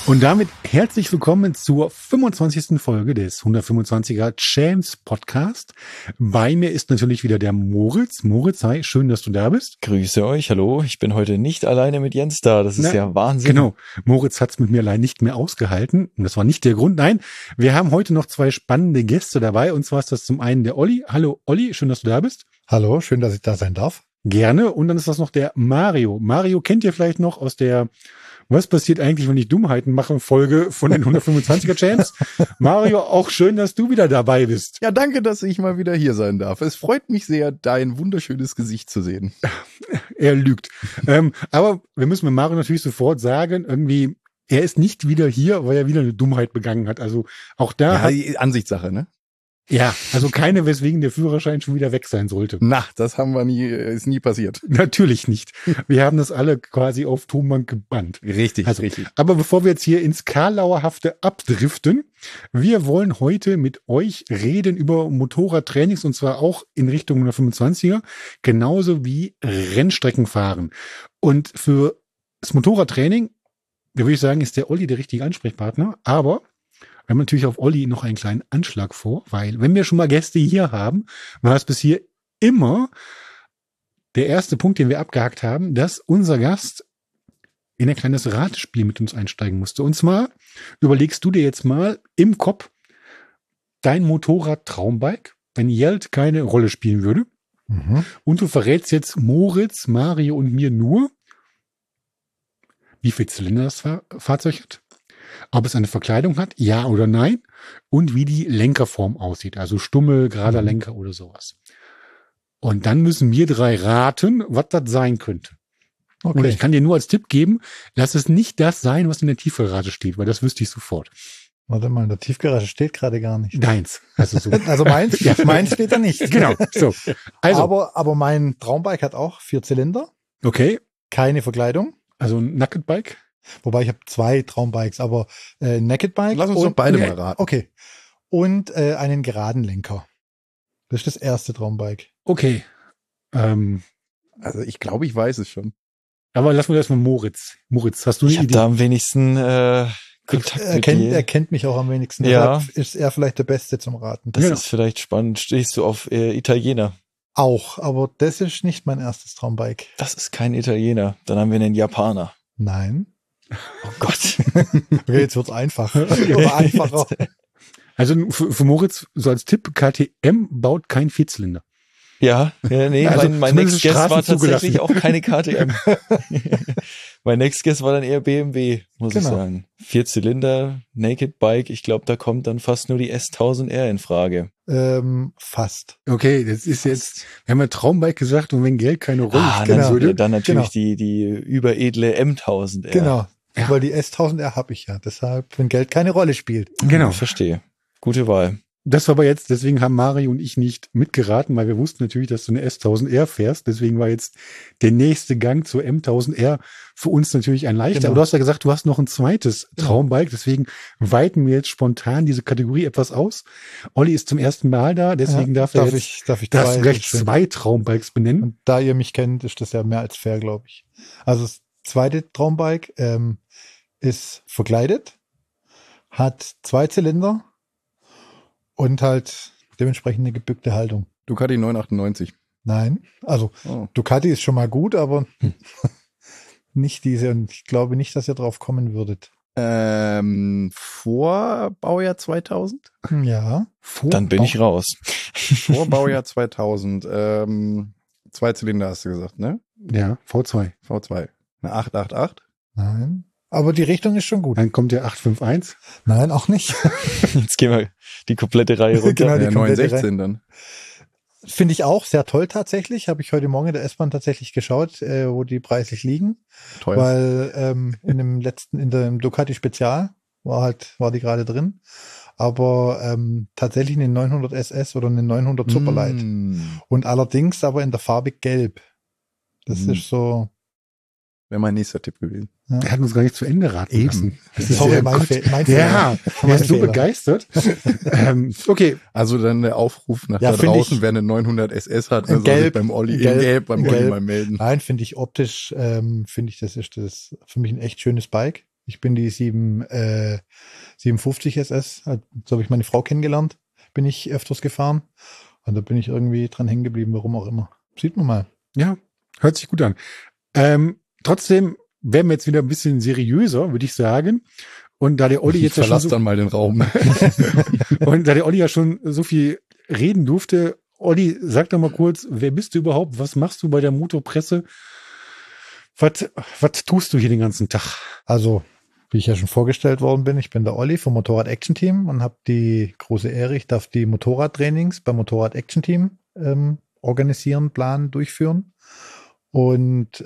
Und damit herzlich willkommen zur 25. Folge des 125er Champs Podcast. Bei mir ist natürlich wieder der Moritz. Moritz, hi, schön, dass du da bist. Grüße euch, hallo. Ich bin heute nicht alleine mit Jens da. Das ist ja Wahnsinn. Genau, Moritz hat es mit mir allein nicht mehr ausgehalten. Und das war nicht der Grund. Nein, wir haben heute noch zwei spannende Gäste dabei. Und zwar ist das zum einen der Olli. Hallo Olli, schön, dass du da bist. Hallo, schön, dass ich da sein darf. Gerne. Und dann ist das noch der Mario. Mario kennt ihr vielleicht noch aus der Was passiert eigentlich, wenn ich Dummheiten mache? Folge von den 125er Champs. Mario, auch schön, dass du wieder dabei bist. Ja, danke, dass ich mal wieder hier sein darf. Es freut mich sehr, dein wunderschönes Gesicht zu sehen. Er lügt. Aber wir müssen mit Mario natürlich sofort sagen, irgendwie, er ist nicht wieder hier, weil er wieder eine Dummheit begangen hat. Also auch da. Ja, Ansichtssache, ne? Ja, also keine, weswegen der Führerschein schon wieder weg sein sollte. Na, das haben wir ist nie passiert. Natürlich nicht. Wir haben das alle quasi auf Tonband gebannt. Richtig, also, richtig. Aber bevor wir jetzt hier ins Karlauerhafte abdriften, wir wollen heute mit euch reden über Motorradtrainings und zwar auch in Richtung 125er, genauso wie Rennstrecken fahren. Und für das Motorradtraining, da würde ich sagen, ist der Olli der richtige Ansprechpartner, aber wir haben natürlich auf Olli noch einen kleinen Anschlag vor, weil wenn wir schon mal Gäste hier haben, war es bis hier immer der erste Punkt, den wir abgehakt haben, dass unser Gast in ein kleines Ratespiel mit uns einsteigen musste. Und zwar überlegst du dir jetzt mal im Kopf dein Motorrad-Traumbike, wenn Geld keine Rolle spielen würde. Mhm. Und du verrätst jetzt Moritz, Mario und mir nur, wie viel Zylinder das Fahrzeug hat, ob es eine Verkleidung hat, ja oder nein, und wie die Lenkerform aussieht, also Stummel, gerader Lenker oder sowas. Und dann müssen wir drei raten, was das sein könnte. Okay. Und ich kann dir nur als Tipp geben, lass es nicht das sein, was in der Tiefgarage steht, weil das wüsste ich sofort. Warte mal, in der Tiefgarage steht gerade gar nicht. Deins. Also, so. Also meins, ja, meins steht da nicht. Genau. So. Also. Aber mein Traumbike hat auch 4 Zylinder. Okay. Keine Verkleidung. Also ein Naked Bike. Wobei ich habe 2 Traumbikes, aber Naked Bike. Lass uns doch beide mal raten. Okay. Und einen geraden Lenker. Das ist das erste Traumbike. Okay. Also ich glaube, ich weiß es schon. Aber lass mal erstmal Moritz. Moritz, hast du eine Idee? Ich habe da am wenigsten Kontakt mit dir. Er kennt mich auch am wenigsten. Ja. Deshalb ist er vielleicht der Beste zum Raten. Das ist vielleicht spannend. Stehst du auf Italiener? Auch, aber das ist nicht mein erstes Traumbike. Das ist kein Italiener. Dann haben wir einen Japaner. Nein. Oh Gott. Okay, jetzt wird's einfacher. Oder einfacher. Also für Moritz, so als Tipp, KTM baut kein Vierzylinder. Ja, nee, also mein Next Guest war tatsächlich auch keine KTM. Mein Next Guest war dann eher BMW, muss ich sagen. 4 Zylinder, Naked Bike, ich glaube, da kommt dann fast nur die S1000R in Frage. Fast. Okay, das ist jetzt, wir haben ja Traumbike gesagt und wenn Geld keine Rolle spielen würde. Dann natürlich die überedle M1000R. Genau, weil die S1000R habe ich ja, deshalb, wenn Geld keine Rolle spielt. Genau. Ich verstehe. Gute Wahl. Das war aber jetzt, deswegen haben Mario und ich nicht mitgeraten, weil wir wussten natürlich, dass du eine S1000R fährst. Deswegen war jetzt der nächste Gang zur M1000R für uns natürlich ein leichter. Aber du hast ja gesagt, du hast noch ein zweites Traumbike. Deswegen weiten wir jetzt spontan diese Kategorie etwas aus. Olli ist zum ersten Mal da, deswegen darf ich gleich 2 Traumbikes benennen. Und da ihr mich kennt, ist das ja mehr als fair, glaube ich. Also das zweite Traumbike ist verkleidet, hat 2 Zylinder. Und halt dementsprechend eine gebückte Haltung. Ducati 998. Nein, also Ducati ist schon mal gut, aber nicht diese. Und ich glaube nicht, dass ihr drauf kommen würdet. Vor Baujahr 2000? Ja. Dann bin ich raus. Vor Baujahr 2000. 2 Zylinder hast du gesagt, ne? Ja, V2. V2. Eine 888? Nein. Aber die Richtung ist schon gut. Dann kommt der 851. Nein, auch nicht. Jetzt gehen wir die komplette Reihe runter. Genau, der 916 dann. Finde ich auch sehr toll tatsächlich. Habe ich heute Morgen in der S-Bahn tatsächlich geschaut, wo die preislich liegen. Teuer. Weil in dem Ducati Spezial war die gerade drin. Aber tatsächlich eine 900 SS oder eine 900 Superlight. Und allerdings aber in der Farbe Gelb. Das ist so. Wäre mein nächster Tipp gewesen. Ja. Er hat uns gar nicht zu Ende raten lassen. Das ist sorry, mein Fehler. Ja, er ist so begeistert. Okay. Also dann der Aufruf nach da draußen, wer eine 900 SS hat, soll sich beim Olli mal melden. Nein, finde ich optisch, das ist für mich ein echt schönes Bike. Ich bin die 750 SS, so habe ich meine Frau kennengelernt, bin ich öfters gefahren. Und da bin ich irgendwie dran hängen geblieben, warum auch immer. Sieht man mal. Ja, hört sich gut an. Trotzdem werden wir jetzt wieder ein bisschen seriöser, würde ich sagen. Und da der Olli jetzt ja schon dann mal den Raum. Und da der Olli ja schon so viel reden durfte, Olli, sag doch mal kurz, wer bist du überhaupt? Was machst du bei der Motorpresse? Was tust du hier den ganzen Tag? Also, wie ich ja schon vorgestellt worden bin, ich bin der Olli vom Motorrad Action Team und habe die große Ehre, ich darf die Motorradtrainings beim Motorrad Action Team organisieren, planen, durchführen. Und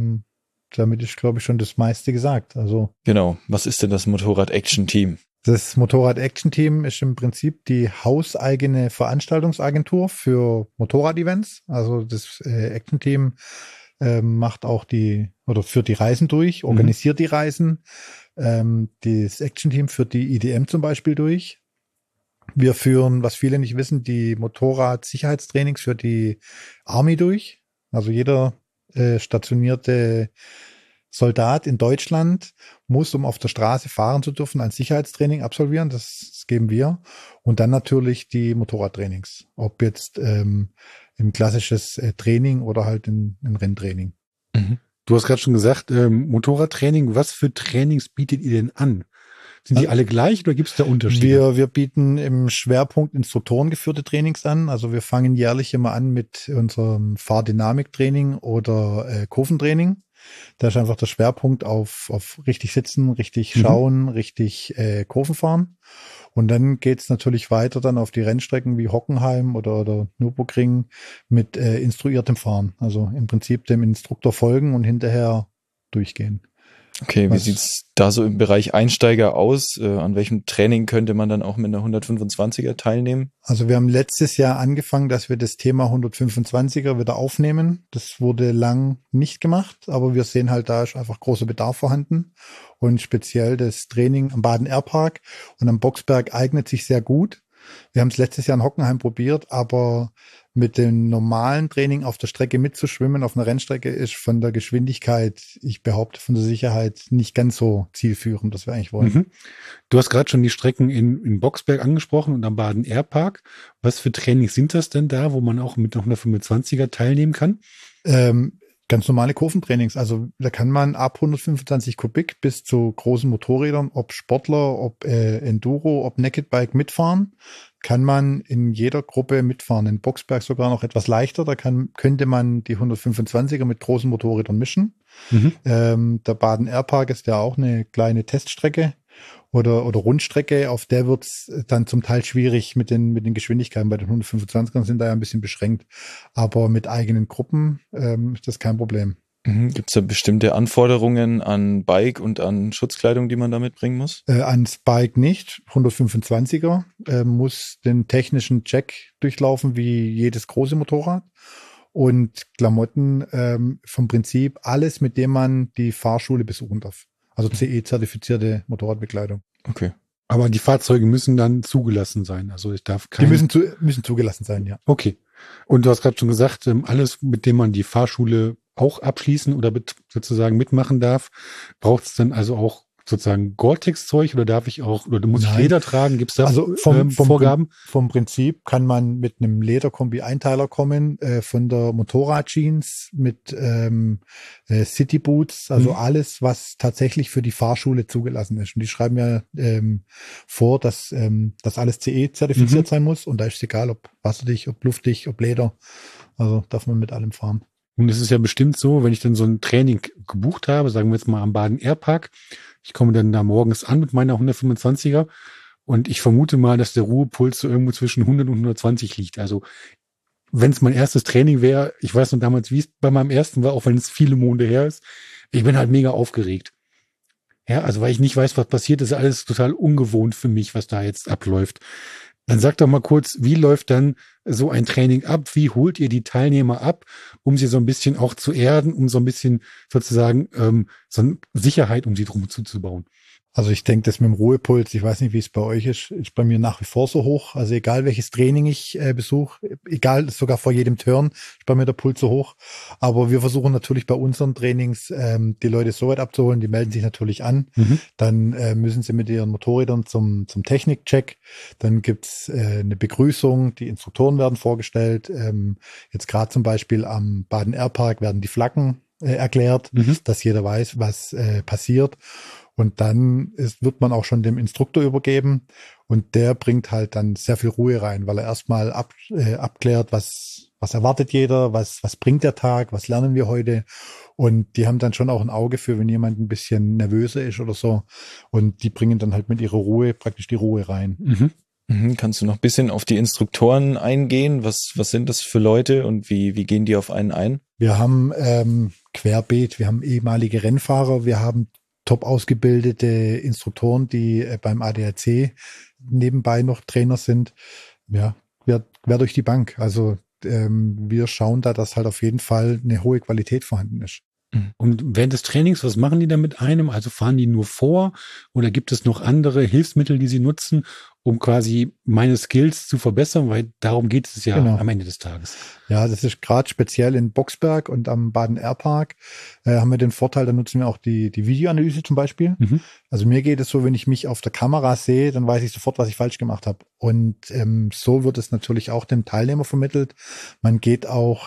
damit ist, glaube ich, schon das meiste gesagt. Also genau. Was ist denn das Motorrad Action Team? Das Motorrad Action Team ist im Prinzip die hauseigene Veranstaltungsagentur für Motorrad-Events. Also das Action Team macht auch führt die Reisen durch, organisiert die Reisen. Das Action Team führt die IDM zum Beispiel durch. Wir führen, was viele nicht wissen, die Motorrad-Sicherheitstrainings für die Army durch. Also jeder stationierte Soldat in Deutschland muss, um auf der Straße fahren zu dürfen, ein Sicherheitstraining absolvieren. Das geben wir. Und dann natürlich die Motorradtrainings. Ob jetzt ein klassisches Training oder halt ein Renntraining. Mhm. Du hast gerade schon gesagt, Motorradtraining. Was für Trainings bietet ihr denn an? Sind die alle gleich oder gibt es da Unterschiede? Wir bieten im Schwerpunkt instruktorengeführte Trainings an. Also wir fangen jährlich immer an mit unserem Fahrdynamiktraining oder Kurventraining. Da ist einfach der Schwerpunkt auf richtig sitzen, richtig schauen, richtig Kurven fahren. Und dann geht's natürlich weiter dann auf die Rennstrecken wie Hockenheim oder Nürburgring mit instruiertem Fahren. Also im Prinzip dem Instruktor folgen und hinterher durchgehen. Okay, wie sieht's da so im Bereich Einsteiger aus? An welchem Training könnte man dann auch mit einer 125er teilnehmen? Also wir haben letztes Jahr angefangen, dass wir das Thema 125er wieder aufnehmen. Das wurde lang nicht gemacht, aber wir sehen halt, da ist einfach großer Bedarf vorhanden. Und speziell das Training am Baden-Air-Park und am Boxberg eignet sich sehr gut. Wir haben es letztes Jahr in Hockenheim probiert, aber mit dem normalen Training auf der Strecke mitzuschwimmen, auf einer Rennstrecke, ist von der Geschwindigkeit, ich behaupte von der Sicherheit, nicht ganz so zielführend, das wir eigentlich wollen. Mhm. Du hast gerade schon die Strecken in Boxberg angesprochen und am Baden-Air-Park. Was für Trainings sind das denn da, wo man auch mit noch einer 125er teilnehmen kann? Ganz normale Kurventrainings. Also da kann man ab 125 Kubik bis zu großen Motorrädern, ob Sportler, ob Enduro, ob Naked Bike mitfahren, kann man in jeder Gruppe mitfahren. In Boxberg sogar noch etwas leichter. Da könnte man die 125er mit großen Motorrädern mischen. Der Baden-Air-Park ist ja auch eine kleine Teststrecke oder Rundstrecke. Auf der wird's dann zum Teil schwierig mit den Geschwindigkeiten. Bei den 125ern sind da ja ein bisschen beschränkt. Aber mit eigenen Gruppen ist das kein Problem. Gibt es da bestimmte Anforderungen an Bike und an Schutzkleidung, die man da mitbringen muss? Ans Bike nicht. 125er muss den technischen Check durchlaufen wie jedes große Motorrad. Und Klamotten vom Prinzip alles, mit dem man die Fahrschule besuchen darf. Also CE-zertifizierte Motorradbekleidung. Okay. Aber die Fahrzeuge müssen dann zugelassen sein. Also es darf kein... Die müssen zugelassen sein, ja. Okay. Und du hast gerade schon gesagt, alles, mit dem man die Fahrschule auch abschließen oder sozusagen mitmachen darf, braucht es dann also auch sozusagen Gore-Tex-Zeug oder darf ich auch, oder muss ich Leder tragen? Gibt es da Vorgaben? Vom Prinzip kann man mit einem Lederkombi-Einteiler kommen, von der Motorrad-Jeans mit City-Boots, also alles, was tatsächlich für die Fahrschule zugelassen ist. Und die schreiben ja vor, dass das alles CE-zertifiziert sein muss und da ist es egal, ob wasserdicht, ob luftig, ob Leder. Also darf man mit allem fahren. Und es ist ja bestimmt so, wenn ich dann so ein Training gebucht habe, sagen wir jetzt mal am Baden-Air-Park, ich komme dann da morgens an mit meiner 125er und ich vermute mal, dass der Ruhepuls so irgendwo zwischen 100 und 120 liegt. Also wenn es mein erstes Training wäre, ich weiß noch damals, wie es bei meinem ersten war, auch wenn es viele Monde her ist, ich bin halt mega aufgeregt. Ja, also weil ich nicht weiß, was passiert, ist alles total ungewohnt für mich, was da jetzt abläuft. Dann sag doch mal kurz, wie läuft dann so ein Training ab? Wie holt ihr die Teilnehmer ab, um sie so ein bisschen auch zu erden, um so ein bisschen sozusagen so eine Sicherheit um sie drum zuzubauen? Also ich denke, das mit dem Ruhepuls, ich weiß nicht, wie es bei euch ist bei mir nach wie vor so hoch. Also egal welches Training ich besuche, egal, sogar vor jedem Turn ist bei mir der Puls so hoch. Aber wir versuchen natürlich bei unseren Trainings die Leute so weit abzuholen, die melden sich natürlich an. Dann müssen sie mit ihren Motorrädern zum Technikcheck. Dann gibt's eine Begrüßung, die Instruktoren werden vorgestellt. Jetzt gerade zum Beispiel am Baden-Air-Park werden die Flaggen erklärt, dass jeder weiß, was passiert. Und dann wird man auch schon dem Instruktor übergeben und der bringt halt dann sehr viel Ruhe rein, weil er erstmal abklärt, was erwartet jeder, was bringt der Tag, was lernen wir heute. Und die haben dann schon auch ein Auge für, wenn jemand ein bisschen nervöser ist oder so. Und die bringen dann halt mit ihrer Ruhe praktisch die Ruhe rein. Kannst du noch ein bisschen auf die Instruktoren eingehen? Was sind das für Leute und wie gehen die auf einen ein? Wir haben querbeet, wir haben ehemalige Rennfahrer, wir haben top ausgebildete Instruktoren, die beim ADAC nebenbei noch Trainer sind. Ja, quer durch die Bank. Also wir schauen da, dass halt auf jeden Fall eine hohe Qualität vorhanden ist. Und während des Trainings, was machen die da mit einem? Also fahren die nur vor oder gibt es noch andere Hilfsmittel, die sie nutzen, um quasi meine Skills zu verbessern? Weil darum geht es ja am Ende des Tages. Ja, das ist gerade speziell in Boxberg und am Baden-Air-Park haben wir den Vorteil, da nutzen wir auch die Videoanalyse zum Beispiel. Also mir geht es so, wenn ich mich auf der Kamera sehe, dann weiß ich sofort, was ich falsch gemacht habe. Und so wird es natürlich auch dem Teilnehmer vermittelt. Man geht auch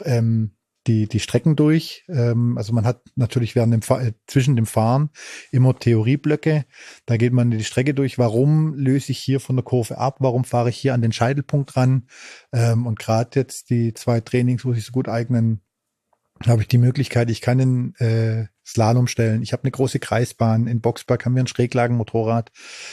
die Strecken durch. Also man hat natürlich zwischen dem Fahren immer Theorieblöcke. Da geht man die Strecke durch. Warum löse ich hier von der Kurve ab? Warum fahre ich hier an den Scheitelpunkt ran? Und gerade jetzt die 2 Trainings, wo sich so gut eignen, habe ich die Möglichkeit, ich kann einen Slalom stellen. Ich habe eine große Kreisbahn. In Boxberg haben wir ein Schräglagenmotorrad.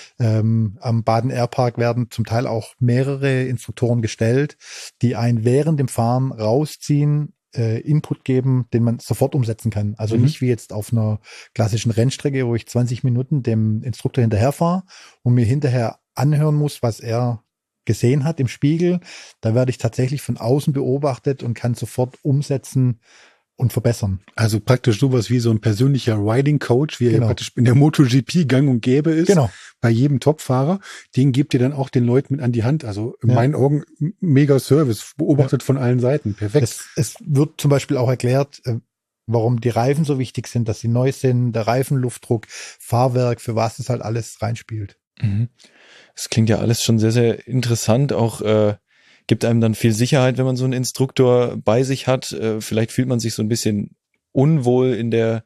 Am Baden-Air-Park werden zum Teil auch mehrere Instruktoren gestellt, die einen während dem Fahren rausziehen, Input geben, den man sofort umsetzen kann. Also nicht wie jetzt auf einer klassischen Rennstrecke, wo ich 20 Minuten dem Instruktor hinterherfahre und mir hinterher anhören muss, was er gesehen hat im Spiegel. Da werde ich tatsächlich von außen beobachtet und kann sofort umsetzen und verbessern. Also praktisch sowas wie so ein persönlicher Riding Coach, wie er ja praktisch in der MotoGP gang und gäbe ist. Bei jedem Topfahrer. Den gebt ihr dann auch den Leuten mit an die Hand. Also in meinen Augen mega Service, beobachtet von allen Seiten. Perfekt. Es wird zum Beispiel auch erklärt, warum die Reifen so wichtig sind, dass sie neu sind, der Reifenluftdruck, Fahrwerk, für was das halt alles reinspielt. Das klingt ja alles schon sehr, sehr interessant. Auch gibt einem dann viel Sicherheit, wenn man so einen Instruktor bei sich hat. Vielleicht fühlt man sich so ein bisschen unwohl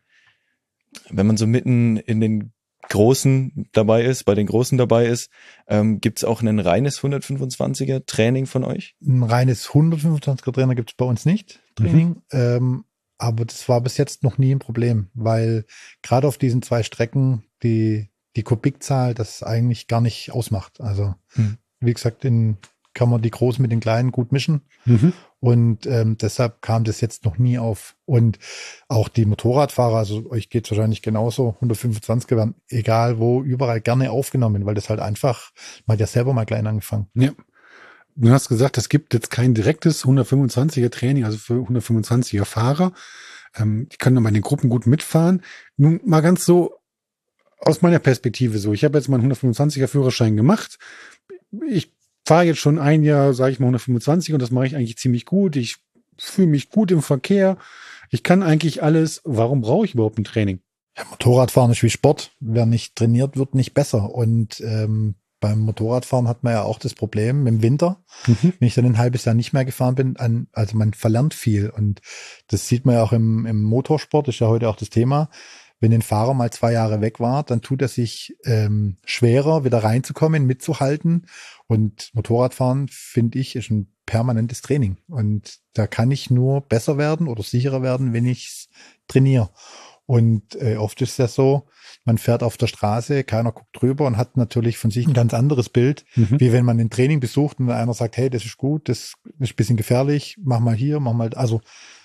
wenn man so mitten in den Großen dabei ist, bei den Großen dabei ist. Gibt es auch ein reines 125er Training von euch? Ein reines 125er Trainer gibt es bei uns nicht, Training. Aber das war bis jetzt noch nie ein Problem, weil gerade auf diesen 2 Strecken die Kubikzahl das eigentlich gar nicht ausmacht. Also wie gesagt, kann man die Großen mit den Kleinen gut mischen. Und deshalb kam das jetzt noch nie auf. Und auch die Motorradfahrer, also euch geht es wahrscheinlich genauso, 125er werden egal wo, überall gerne aufgenommen, weil das halt einfach, man hat ja selber mal klein angefangen. Ja. Du hast gesagt, es gibt jetzt kein direktes 125er Training, also für 125er Fahrer. Die können dann bei den Gruppen gut mitfahren. Nun mal ganz so aus meiner Perspektive so. Ich habe jetzt mal einen 125er Führerschein gemacht. Ich fahre jetzt schon ein Jahr, sage ich mal, 125 und das mache ich eigentlich ziemlich gut. Ich fühle mich gut im Verkehr. Ich kann eigentlich alles. Warum brauche ich überhaupt ein Training? Ja, Motorradfahren ist wie Sport. Wer nicht trainiert, wird nicht besser. Und beim Motorradfahren hat man ja auch das Problem im Winter, wenn ich dann ein halbes Jahr nicht mehr gefahren bin, also man verlernt viel. Und das sieht man ja auch im Motorsport, ist ja heute auch das Thema. Wenn ein Fahrer mal 2 Jahre weg war, dann tut er sich schwerer, wieder reinzukommen, mitzuhalten. Und Motorradfahren, finde ich, ist ein permanentes Training. Und da kann ich nur besser werden oder sicherer werden, wenn ich es trainiere. Und oft ist es ja so, man fährt auf der Straße, keiner guckt drüber und hat natürlich von sich ein ganz anderes Bild, wie wenn man ein Training besucht und einer sagt, hey, das ist gut, das ist ein bisschen gefährlich, mach mal hier, mach mal. Also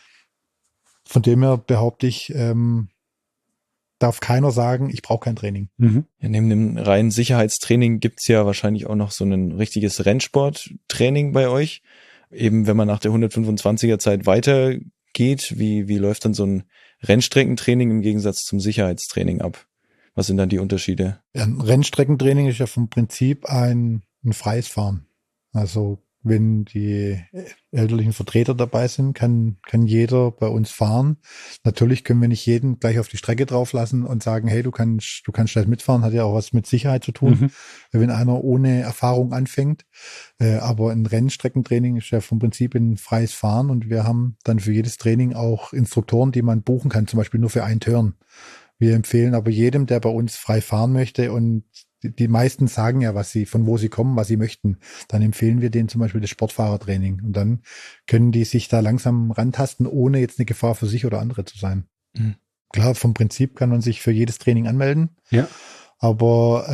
von dem her behaupte ich, darf keiner sagen, ich brauche kein Training. Ja, neben dem reinen Sicherheitstraining gibt's ja wahrscheinlich auch noch so ein richtiges Rennsporttraining bei euch. Eben wenn man nach der 125er Zeit weitergeht, wie läuft dann so ein Rennstreckentraining im Gegensatz zum Sicherheitstraining ab? Was sind dann die Unterschiede? Ja, ein Rennstreckentraining ist ja vom Prinzip ein freies Fahren. Also wenn die elterlichen Vertreter dabei sind, kann jeder bei uns fahren. Natürlich können wir nicht jeden gleich auf die Strecke drauf lassen und sagen, hey, du kannst gleich mitfahren, hat ja auch was mit Sicherheit zu tun, wenn einer ohne Erfahrung anfängt. Aber ein Rennstreckentraining ist ja vom Prinzip ein freies Fahren und wir haben dann für jedes Training auch Instruktoren, die man buchen kann, zum Beispiel nur für einen Turn. Wir empfehlen aber jedem, der bei uns frei fahren möchte, und die meisten sagen ja, von wo sie kommen, was sie möchten. Dann empfehlen wir denen zum Beispiel das Sportfahrertraining. Und dann können die sich da langsam rantasten, ohne jetzt eine Gefahr für sich oder andere zu sein. Mhm. Klar, vom Prinzip kann man sich für jedes Training anmelden. Ja. Aber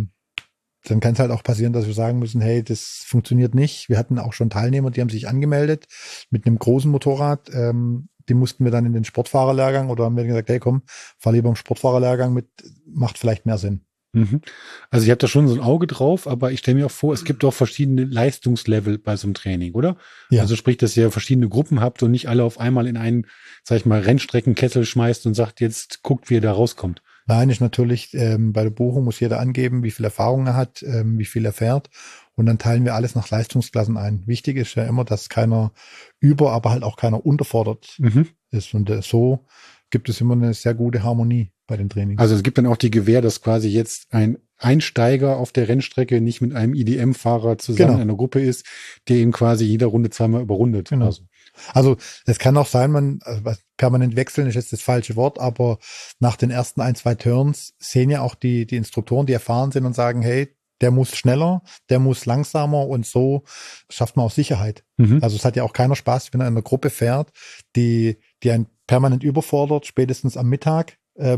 dann kann es halt auch passieren, dass wir sagen müssen, hey, das funktioniert nicht. Wir hatten auch schon Teilnehmer, die haben sich angemeldet mit einem großen Motorrad. Die mussten wir dann in den Sportfahrerlehrgang, oder haben wir gesagt, hey komm, fahr lieber im Sportfahrerlehrgang mit, macht vielleicht mehr Sinn. Also ihr habt da schon so ein Auge drauf, aber ich stelle mir auch vor, es gibt auch verschiedene Leistungslevel bei so einem Training, oder? Ja. Also sprich, dass ihr verschiedene Gruppen habt und nicht alle auf einmal in einen, sag ich mal, Rennstreckenkessel schmeißt und sagt, jetzt guckt, wie ihr da rauskommt. Nein, ist natürlich, bei der Buchung muss jeder angeben, wie viel Erfahrung er hat, wie viel er fährt. Und dann teilen wir alles nach Leistungsklassen ein. Wichtig ist ja immer, dass keiner aber halt auch keiner unterfordert ist. Und so gibt es immer eine sehr gute Harmonie bei den Trainings. Also es gibt dann auch die Gewähr, dass quasi jetzt ein Einsteiger auf der Rennstrecke nicht mit einem IDM-Fahrer zusammen in einer Gruppe ist, der ihn quasi jeder Runde zweimal überrundet. Genau. Also es kann auch sein, permanent wechseln ist jetzt das falsche Wort, aber nach den ersten 1-2 Turns sehen ja auch die Instruktoren, die erfahren sind, und sagen, hey, der muss schneller, der muss langsamer, und so schafft man auch Sicherheit. Also es hat ja auch keiner Spaß, wenn er in einer Gruppe fährt, die einen permanent überfordert. Spätestens am Mittag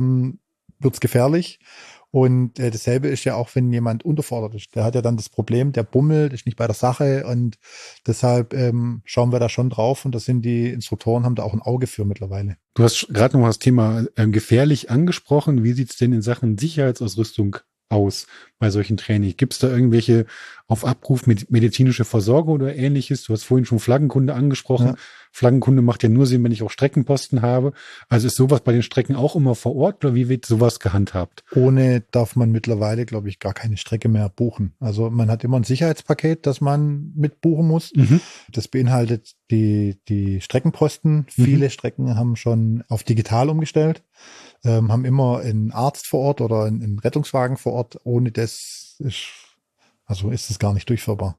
wird's gefährlich. Und dasselbe ist ja auch, wenn jemand unterfordert ist. Der hat ja dann das Problem, der bummelt, ist nicht bei der Sache, und deshalb schauen wir da schon drauf, und das sind die Instruktoren, haben da auch ein Auge für mittlerweile. Du hast gerade noch das Thema gefährlich angesprochen. Wie sieht's denn in Sachen Sicherheitsausrüstung aus bei solchen Trainings? Gibt es da irgendwelche auf Abruf medizinische Versorgung oder ähnliches? Du hast vorhin schon Flaggenkunde angesprochen. Ja. Flaggenkunde macht ja nur Sinn, wenn ich auch Streckenposten habe. Also ist sowas bei den Strecken auch immer vor Ort, oder wie wird sowas gehandhabt? Ohne darf man mittlerweile, glaube ich, gar keine Strecke mehr buchen. Also man hat immer ein Sicherheitspaket, das man mitbuchen muss. Das beinhaltet die Streckenposten. Viele Strecken haben schon auf digital umgestellt. Haben immer einen Arzt vor Ort oder einen Rettungswagen vor Ort. Ohne das ist es gar nicht durchführbar.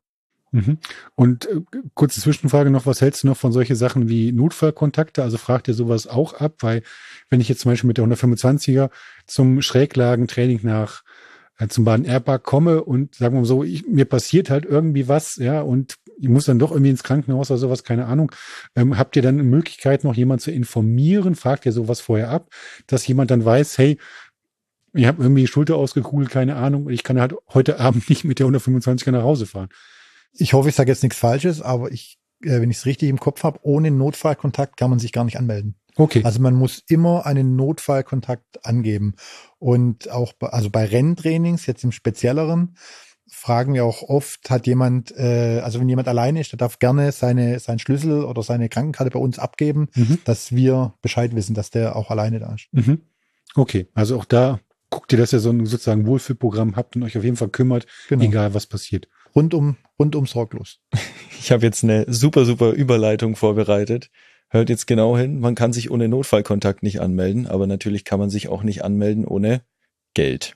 Und kurze Zwischenfrage noch, was hältst du noch von solche Sachen wie Notfallkontakte? Also fragt ihr sowas auch ab? Weil wenn ich jetzt zum Beispiel mit der 125er zum Schräglagentraining zum Baden-Airpark komme und sagen wir mal so, mir passiert halt irgendwie was, ja, und ich muss dann doch irgendwie ins Krankenhaus oder sowas, keine Ahnung. Habt ihr dann eine Möglichkeit, noch jemanden zu informieren? Fragt ihr sowas vorher ab, dass jemand dann weiß, hey, ich habe irgendwie die Schulter ausgekugelt, keine Ahnung, und ich kann halt heute Abend nicht mit der 125er nach Hause fahren. Ich hoffe, ich sage jetzt nichts Falsches, aber wenn ich es richtig im Kopf habe, ohne Notfallkontakt kann man sich gar nicht anmelden. Okay. Also man muss immer einen Notfallkontakt angeben. Und auch bei Renntrainings, jetzt im Spezielleren, fragen wir auch oft, hat jemand, also wenn jemand alleine ist, der darf gerne seinen Schlüssel oder seine Krankenkarte bei uns abgeben, dass wir Bescheid wissen, dass der auch alleine da ist. Okay, also auch da guckt ihr, dass ihr so ein sozusagen Wohlfühlprogramm habt und euch auf jeden Fall kümmert, egal was passiert. Rundum sorglos. Ich habe jetzt eine super Überleitung vorbereitet. Hört jetzt genau hin, man kann sich ohne Notfallkontakt nicht anmelden, aber natürlich kann man sich auch nicht anmelden ohne Geld.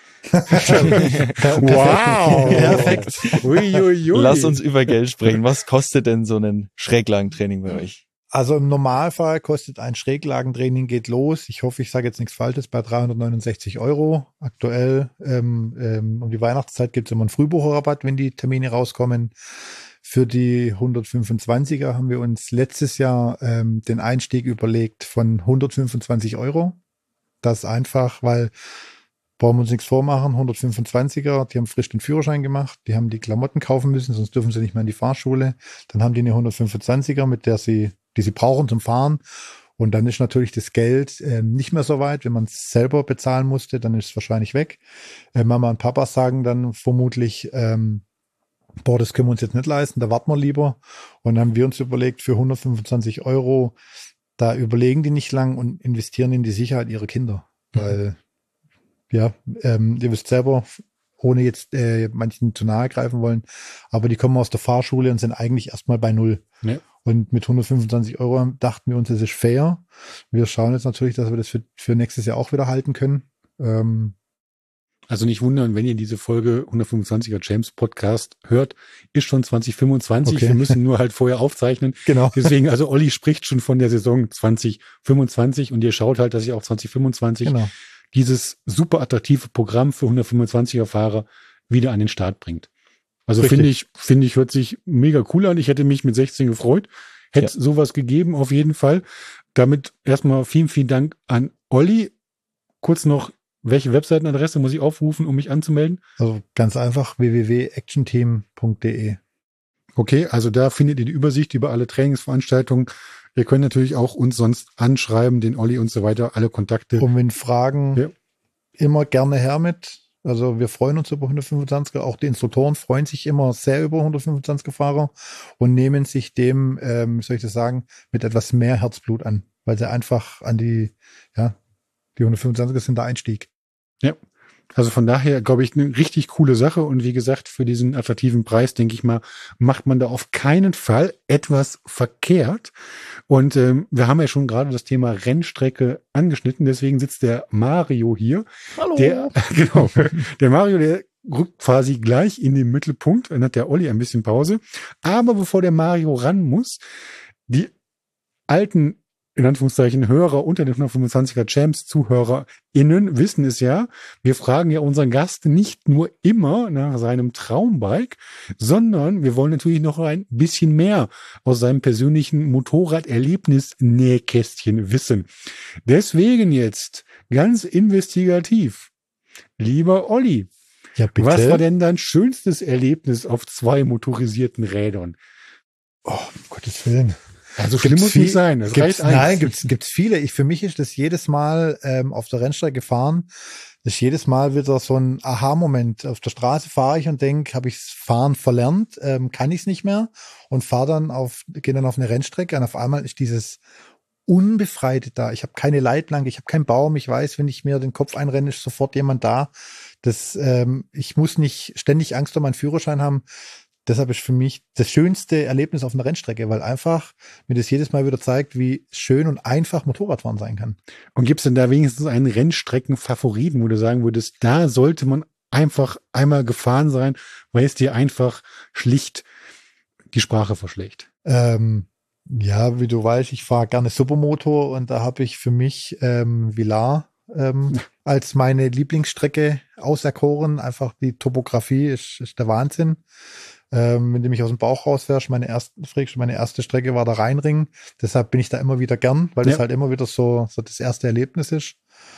Wow! Perfekt. Lass uns über Geld sprechen. Was kostet denn so ein Schräglagentraining bei euch? Also im Normalfall kostet ein Schräglagentraining, geht los. Ich hoffe, ich sage jetzt nichts Falsches, bei 369 €. Aktuell um die Weihnachtszeit gibt es immer einen Frühbucherrabatt, wenn die Termine rauskommen. Für die 125er haben wir uns letztes Jahr den Einstieg überlegt von 125 €. Das einfach, weil, brauchen wir uns nichts vormachen, 125er, die haben frisch den Führerschein gemacht, die haben die Klamotten kaufen müssen, sonst dürfen sie nicht mehr in die Fahrschule. Dann haben die eine 125er, mit der die sie brauchen zum Fahren. Und dann ist natürlich das Geld nicht mehr so weit. Wenn man es selber bezahlen musste, dann ist es wahrscheinlich weg. Mama und Papa sagen dann vermutlich, das können wir uns jetzt nicht leisten, da warten wir lieber. Und dann haben wir uns überlegt, für 125 €, da überlegen die nicht lang und investieren in die Sicherheit ihrer Kinder. Weil ja, ihr wisst selber, ohne jetzt manchen zu nahe greifen wollen, aber die kommen aus der Fahrschule und sind eigentlich erstmal bei Null. Ja. Und mit 125 € dachten wir uns, es ist fair. Wir schauen jetzt natürlich, dass wir das für nächstes Jahr auch wieder halten können. Also nicht wundern, wenn ihr diese Folge 125er James Podcast hört, ist schon 2025. Okay. Wir müssen nur halt vorher aufzeichnen. Genau. Deswegen, also Olli spricht schon von der Saison 2025 und ihr schaut halt, dass ihr auch 2025 Genau. dieses super attraktive Programm für 125er Fahrer wieder an den Start bringt. Also Richtig. finde ich, hört sich mega cool an. Ich hätte mich mit 16 gefreut. Hätte sowas gegeben, auf jeden Fall. Damit erstmal vielen, vielen Dank an Olli. Kurz noch, welche Webseitenadresse muss ich aufrufen, um mich anzumelden? Also ganz einfach www.actionteam.de. Okay, also da findet ihr die Übersicht über alle Trainingsveranstaltungen. Ihr könnt natürlich auch uns sonst anschreiben, den Olli und so weiter, alle Kontakte. Und wenn Fragen, immer gerne her mit. Also wir freuen uns über 125er. Auch die Instruktoren freuen sich immer sehr über 125er Fahrer und nehmen sich dem, wie soll ich das sagen, mit etwas mehr Herzblut an, weil sie einfach an die 125er sind der Einstieg. Ja, also von daher, glaube ich, eine richtig coole Sache. Und wie gesagt, für diesen attraktiven Preis, denke ich mal, macht man da auf keinen Fall etwas verkehrt. Und wir haben ja schon gerade das Thema Rennstrecke angeschnitten. Deswegen sitzt der Mario hier. Hallo. Der Mario, der rückt quasi gleich in den Mittelpunkt. Dann hat der Olli ein bisschen Pause. Aber bevor der Mario ran muss, die alten, in Anführungszeichen, Hörer unter den 125er Champs, ZuhörerInnen wissen es ja. Wir fragen ja unseren Gast nicht nur immer nach seinem Traumbike, sondern wir wollen natürlich noch ein bisschen mehr aus seinem persönlichen Motorraderlebnis-Nähkästchen wissen. Deswegen jetzt ganz investigativ. Lieber Olli, Ja, bitte. was war denn dein schönstes Erlebnis auf 2 motorisierten Rädern? Oh, um Gottes Willen. Also schlimm muss nicht sein. Das reicht eins. Nein, gibt's viele. Für mich ist das jedes Mal auf der Rennstrecke fahren, das ist jedes Mal wieder so ein Aha-Moment. Auf der Straße fahre ich und denke, habe ich's Fahren verlernt, kann ich's nicht mehr und gehe dann auf eine Rennstrecke und auf einmal ist dieses Unbefreite da. Ich habe keine Leitplanke, ich habe keinen Baum. Ich weiß, wenn ich mir den Kopf einrenne, ist sofort jemand da. Ich muss nicht ständig Angst um meinen Führerschein haben. Deshalb ist für mich das schönste Erlebnis auf einer Rennstrecke, weil einfach mir das jedes Mal wieder zeigt, wie schön und einfach Motorradfahren sein kann. Und gibt es denn da wenigstens einen Rennstreckenfavoriten, wo du sagen würdest, da sollte man einfach einmal gefahren sein, weil es dir einfach schlicht die Sprache verschlägt? Ja, wie du weißt, ich fahre gerne Supermoto und da habe ich für mich Villar als meine Lieblingsstrecke auserkoren. Einfach die Topografie ist der Wahnsinn. Wenn du mich aus dem Bauch rausfährst, meine erste Strecke war der Rheinring. Deshalb bin ich da immer wieder gern, weil das halt immer wieder so das erste Erlebnis ist.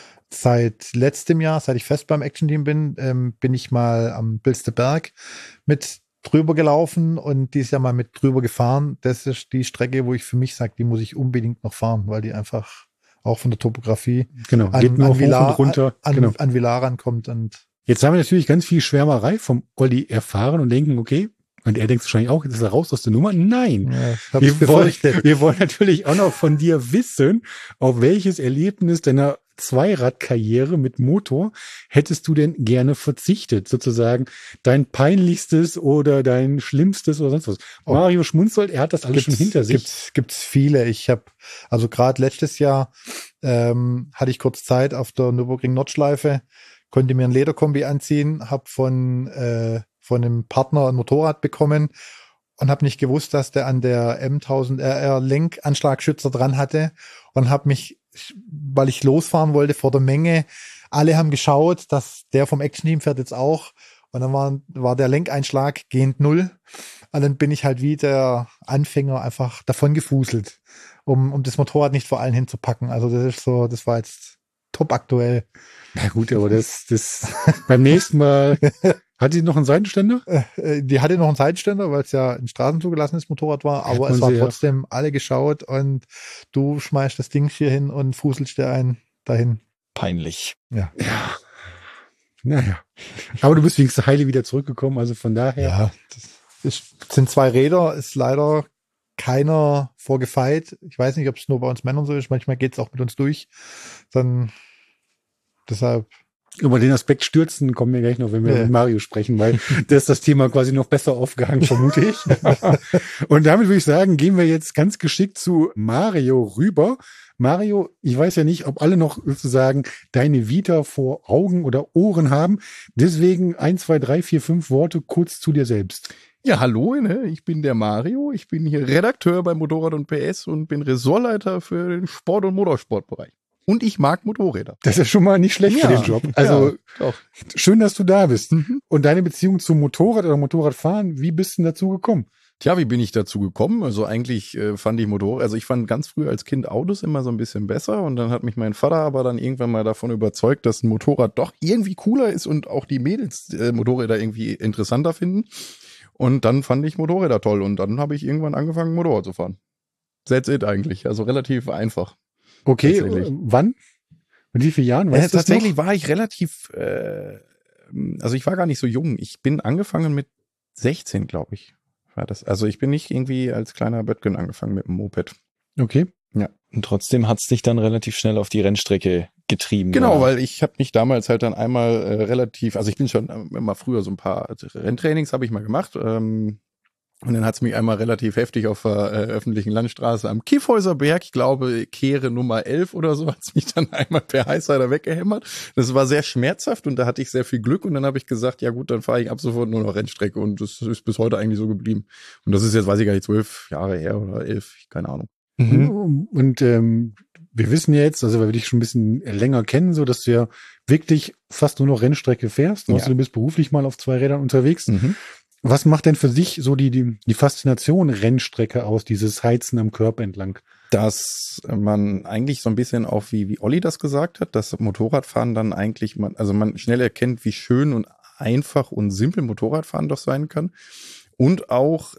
Seit letztem Jahr, seit ich fest beim Action-Team bin, bin ich mal am Bilsterberg mit drüber gelaufen und dieses Jahr mal mit drüber gefahren. Das ist die Strecke, wo ich für mich sage, die muss ich unbedingt noch fahren, weil die einfach auch von der Topografie geht nur hoch und runter. An Villar rankommt. Und jetzt haben wir natürlich ganz viel Schwärmerei vom Olli erfahren und denken, okay, und er denkt wahrscheinlich auch, jetzt ist er raus aus der Nummer. Nein, wir wollen natürlich auch noch von dir wissen, auf welches Erlebnis deiner Zweiradkarriere mit Motor hättest du denn gerne verzichtet? Sozusagen dein peinlichstes oder dein schlimmstes oder sonst was. Mario schmunzelt, er hat das alles schon hinter sich. Gibt's viele. Also gerade letztes Jahr hatte ich kurz Zeit auf der Nürburgring Nordschleife, konnte mir ein Lederkombi anziehen, habe von einem Partner ein Motorrad bekommen und habe nicht gewusst, dass der an der M1000RR Lenkanschlagschützer dran hatte und habe mich, weil ich losfahren wollte vor der Menge, alle haben geschaut, dass der vom Action-Team fährt jetzt auch und dann war der Lenkeinschlag gehend 0 und dann bin ich halt wie der Anfänger einfach davon gefuselt, um das Motorrad nicht vor allen hinzupacken. Also das war jetzt top aktuell. Na gut, aber das beim nächsten Mal. Hat die noch einen Seitenständer? Die hatte noch einen Seitenständer, weil es ja ein straßenzugelassenes Motorrad war, aber es war trotzdem alle geschaut und du schmeißt das Ding hier hin und fuselst dir einen dahin. Peinlich. Ja. Naja. Aber du bist wenigstens heile wieder zurückgekommen, also von daher. Ja, das sind 2 Räder, ist leider keiner vorgefeit. Ich weiß nicht, ob es nur bei uns Männern so ist, manchmal geht es auch mit uns durch. Deshalb. Über den Aspekt Stürzen kommen wir gleich noch, wenn wir mit Mario sprechen, weil da ist das Thema quasi noch besser aufgehangen, vermute ich. Und damit würde ich sagen, gehen wir jetzt ganz geschickt zu Mario rüber. Mario, ich weiß ja nicht, ob alle noch sozusagen deine Vita vor Augen oder Ohren haben. Deswegen 1, 2, 3, 4, 5 Worte kurz zu dir selbst. Ja, hallo, ich bin der Mario. Ich bin hier Redakteur bei Motorrad und PS und bin Ressortleiter für den Sport- und Motorsportbereich. Und ich mag Motorräder. Das ist schon mal nicht schlecht für den Job. Also schön, dass du da bist. Und deine Beziehung zum Motorrad oder Motorradfahren, wie bist du denn dazu gekommen? Tja, wie bin ich dazu gekommen? Also eigentlich fand ich ich fand ganz früh als Kind Autos immer so ein bisschen besser und dann hat mich mein Vater aber dann irgendwann mal davon überzeugt, dass ein Motorrad doch irgendwie cooler ist und auch die Mädels Motorräder irgendwie interessanter finden. Und dann fand ich Motorräder toll und dann habe ich irgendwann angefangen, Motorrad zu fahren. That's it eigentlich, also relativ einfach. Okay, wann? Mit wie vielen Jahren? Weißt du das tatsächlich noch? war ich relativ, also ich war gar nicht so jung. Ich bin angefangen mit 16, glaube ich. War das. Also ich bin nicht irgendwie als kleiner Böttgen angefangen mit dem Moped. Okay. Ja. Und trotzdem hat's dich dann relativ schnell auf die Rennstrecke getrieben. Genau, oder? weil ich habe mich damals halt dann einmal also ich bin schon immer früher so ein paar Renntrainings habe ich mal gemacht. Und dann hat's mich einmal relativ heftig auf der öffentlichen Landstraße am Kiffhäuser Berg, ich glaube Kehre Nummer 11 oder so, hat's mich dann einmal per Highsider weggehämmert. Das war sehr schmerzhaft und da hatte ich sehr viel Glück und dann habe ich gesagt, ja gut, dann fahre ich ab sofort nur noch Rennstrecke und das ist bis heute eigentlich so geblieben. Und das ist jetzt, weiß ich gar nicht, 12 Jahre her oder 11, keine Ahnung. Und wir wissen ja jetzt, also weil wir dich schon ein bisschen länger kennen, so dass du ja wirklich fast nur noch Rennstrecke fährst. Also du bist beruflich mal auf 2 Rädern unterwegs. Was macht denn für sich so die Faszination Rennstrecke aus, dieses Heizen am Körper entlang? Dass man eigentlich so ein bisschen auch, wie Olli das gesagt hat, dass Motorradfahren dann eigentlich, man schnell erkennt, wie schön und einfach und simpel Motorradfahren doch sein kann. Und auch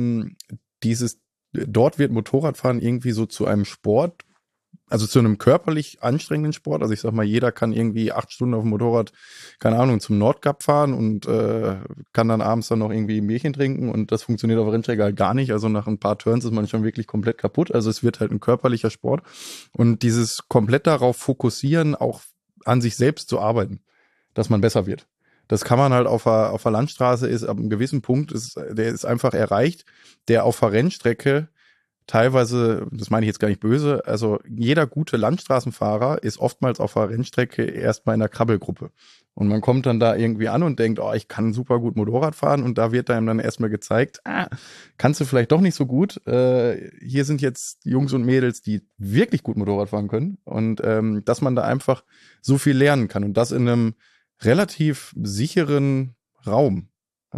dort wird Motorradfahren irgendwie so zu einem Sport, also zu einem körperlich anstrengenden Sport. Also ich sag mal, jeder kann irgendwie 8 Stunden auf dem Motorrad, keine Ahnung, zum Nordkap fahren und kann dann abends dann noch irgendwie ein Bierchen trinken und das funktioniert auf der Rennstrecke halt gar nicht. Also nach ein paar Turns ist man schon wirklich komplett kaputt. Also es wird halt ein körperlicher Sport und dieses komplett darauf fokussieren, auch an sich selbst zu arbeiten, dass man besser wird. Das kann man halt auf der Landstraße ist, ab einem gewissen Punkt der ist einfach erreicht, der auf der Rennstrecke teilweise, das meine ich jetzt gar nicht böse, also jeder gute Landstraßenfahrer ist oftmals auf der Rennstrecke erstmal in der Krabbelgruppe. Und man kommt dann da irgendwie an und denkt, ich kann super gut Motorrad fahren und da wird einem dann erstmal gezeigt, kannst du vielleicht doch nicht so gut. Hier sind jetzt Jungs und Mädels, die wirklich gut Motorrad fahren können und dass man da einfach so viel lernen kann und das in einem relativ sicheren Raum.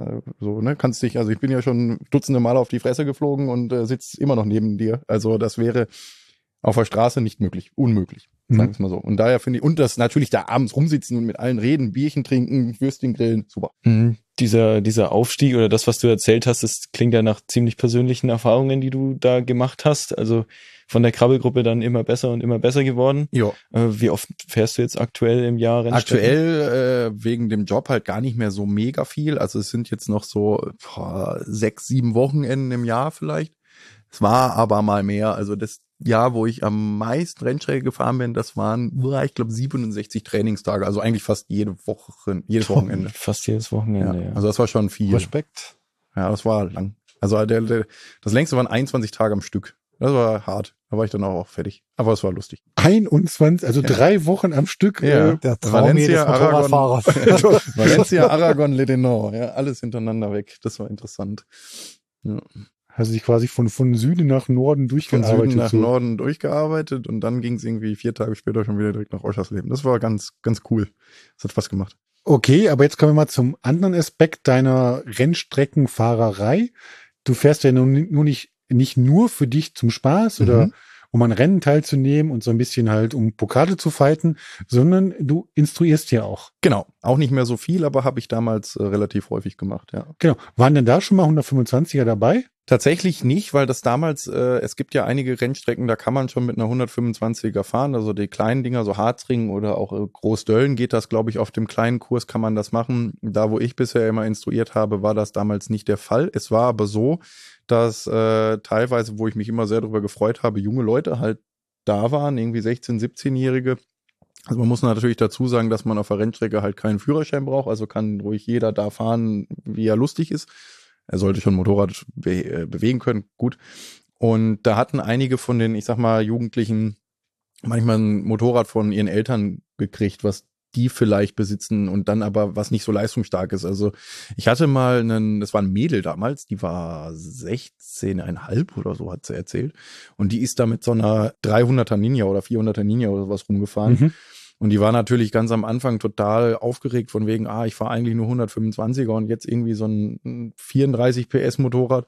Kannst dich, also ich bin ja schon dutzende Mal auf die Fresse geflogen und sitze immer noch neben dir. Also das wäre auf der Straße nicht möglich, unmöglich, sagen wir es mal so. Und daher finde ich, und das natürlich da abends rumsitzen und mit allen reden, Bierchen trinken, Würstchen grillen, super. Dieser Aufstieg oder das, was du erzählt hast, das klingt ja nach ziemlich persönlichen Erfahrungen, die du da gemacht hast. Also von der Krabbelgruppe dann immer besser und immer besser geworden. Ja. Wie oft fährst du jetzt aktuell im Jahr Rennstrecken? Aktuell wegen dem Job halt gar nicht mehr so mega viel. Also es sind jetzt noch so 6, 7 Wochenenden im Jahr vielleicht. Es war aber mal mehr. Also das Jahr, wo ich am meisten Rennstrecke gefahren bin, das waren, ich glaube, 67 Trainingstage. Also eigentlich fast jedes Wochenende. Fast jedes Wochenende, ja. Also das war schon viel. Respekt. Ja, das war lang. Also das längste waren 21 Tage am Stück. Das war hart. Da war ich dann auch fertig. Aber es war lustig. 21, also 3 Wochen am Stück. Ja. Der Traum jedes Motorradfahrers. Valencia, Aragon, Le Denor. Ja, alles hintereinander weg. Das war interessant. Ja. Hast du dich quasi von Süden nach Norden durchgearbeitet? Von Süden nach Norden durchgearbeitet und dann ging es irgendwie 4 Tage später schon wieder direkt nach Oschersleben. Das war ganz, ganz cool. Das hat Spaß gemacht. Okay, aber jetzt kommen wir mal zum anderen Aspekt deiner Rennstreckenfahrerei. Du fährst ja nicht nur für dich zum Spaß oder um an Rennen teilzunehmen und so ein bisschen halt um Pokale zu fighten, sondern du instruierst ja auch. Genau, auch nicht mehr so viel, aber habe ich damals relativ häufig gemacht, ja. Genau. Waren denn da schon mal 125er dabei? Tatsächlich nicht, weil das damals, es gibt ja einige Rennstrecken, da kann man schon mit einer 125er fahren, also die kleinen Dinger, so Harzring oder auch Großdöllen geht das, glaube ich, auf dem kleinen Kurs kann man das machen. Da, wo ich bisher immer instruiert habe, war das damals nicht der Fall. Es war aber so, dass teilweise, wo ich mich immer sehr darüber gefreut habe, junge Leute halt da waren, irgendwie 16-, 17-Jährige, Also man muss natürlich dazu sagen, dass man auf der Rennstrecke halt keinen Führerschein braucht, also kann ruhig jeder da fahren, wie er lustig ist. Er sollte schon Motorrad bewegen können, gut. Und da hatten einige von den, ich sag mal, Jugendlichen manchmal ein Motorrad von ihren Eltern gekriegt, was die vielleicht besitzen und dann aber was nicht so leistungsstark ist. Also ich hatte mal das war ein Mädel damals, die war 16,5 oder so, hat sie erzählt. Und die ist da mit so einer 300er Ninja oder 400er Ninja oder sowas rumgefahren. Mhm. Und die war natürlich ganz am Anfang total aufgeregt von wegen, ich fahre eigentlich nur 125er und jetzt irgendwie so ein 34 PS Motorrad.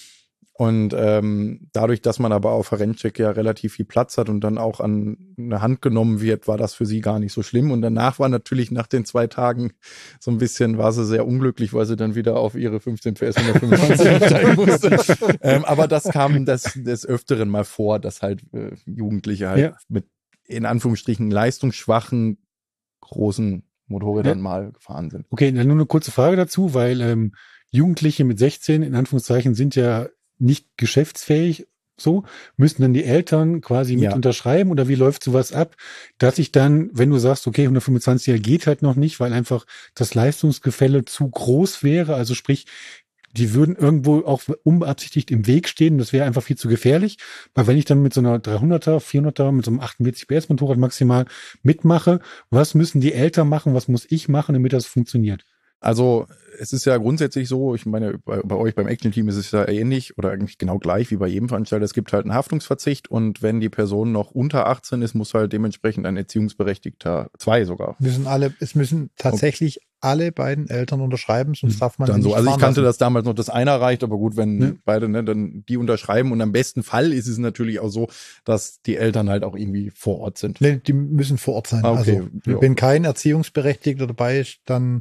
Und dadurch, dass man aber auf der Rennstrecke ja relativ viel Platz hat und dann auch an eine Hand genommen wird, war das für sie gar nicht so schlimm. Und danach war natürlich nach den 2 Tagen so ein bisschen, war sie sehr unglücklich, weil sie dann wieder auf ihre 15 PS 125 steigen musste. Aber das kam des Öfteren mal vor, dass halt Jugendliche halt mit in Anführungsstrichen leistungsschwachen großen Motorrädern mal gefahren sind. Okay, dann nur eine kurze Frage dazu, weil Jugendliche mit 16 in Anführungszeichen sind ja nicht geschäftsfähig, so, müssen dann die Eltern quasi mit unterschreiben oder wie läuft sowas ab, dass ich dann, wenn du sagst, okay, 125er geht halt noch nicht, weil einfach das Leistungsgefälle zu groß wäre, also sprich, die würden irgendwo auch unbeabsichtigt im Weg stehen, das wäre einfach viel zu gefährlich, weil wenn ich dann mit so einer 300er, 400er, mit so einem 48 PS Motorrad maximal mitmache, was müssen die Eltern machen, was muss ich machen, damit das funktioniert? Also es ist ja grundsätzlich so, ich meine, bei euch beim Action-Team ist es ja ähnlich oder eigentlich genau gleich wie bei jedem Veranstalter. Es gibt halt einen Haftungsverzicht und wenn die Person noch unter 18 ist, muss halt dementsprechend ein Erziehungsberechtigter, 2 sogar. Es müssen tatsächlich alle beiden Eltern unterschreiben, sonst darf man dann nicht so. Also ich fahren kannte lassen. das damals noch, dass einer reicht, aber gut, wenn beide, dann die unterschreiben und am besten Fall ist es natürlich auch so, dass die Eltern halt auch irgendwie vor Ort sind. Nee, die müssen vor Ort sein. Okay, also wenn kein Erziehungsberechtigter dabei ist, dann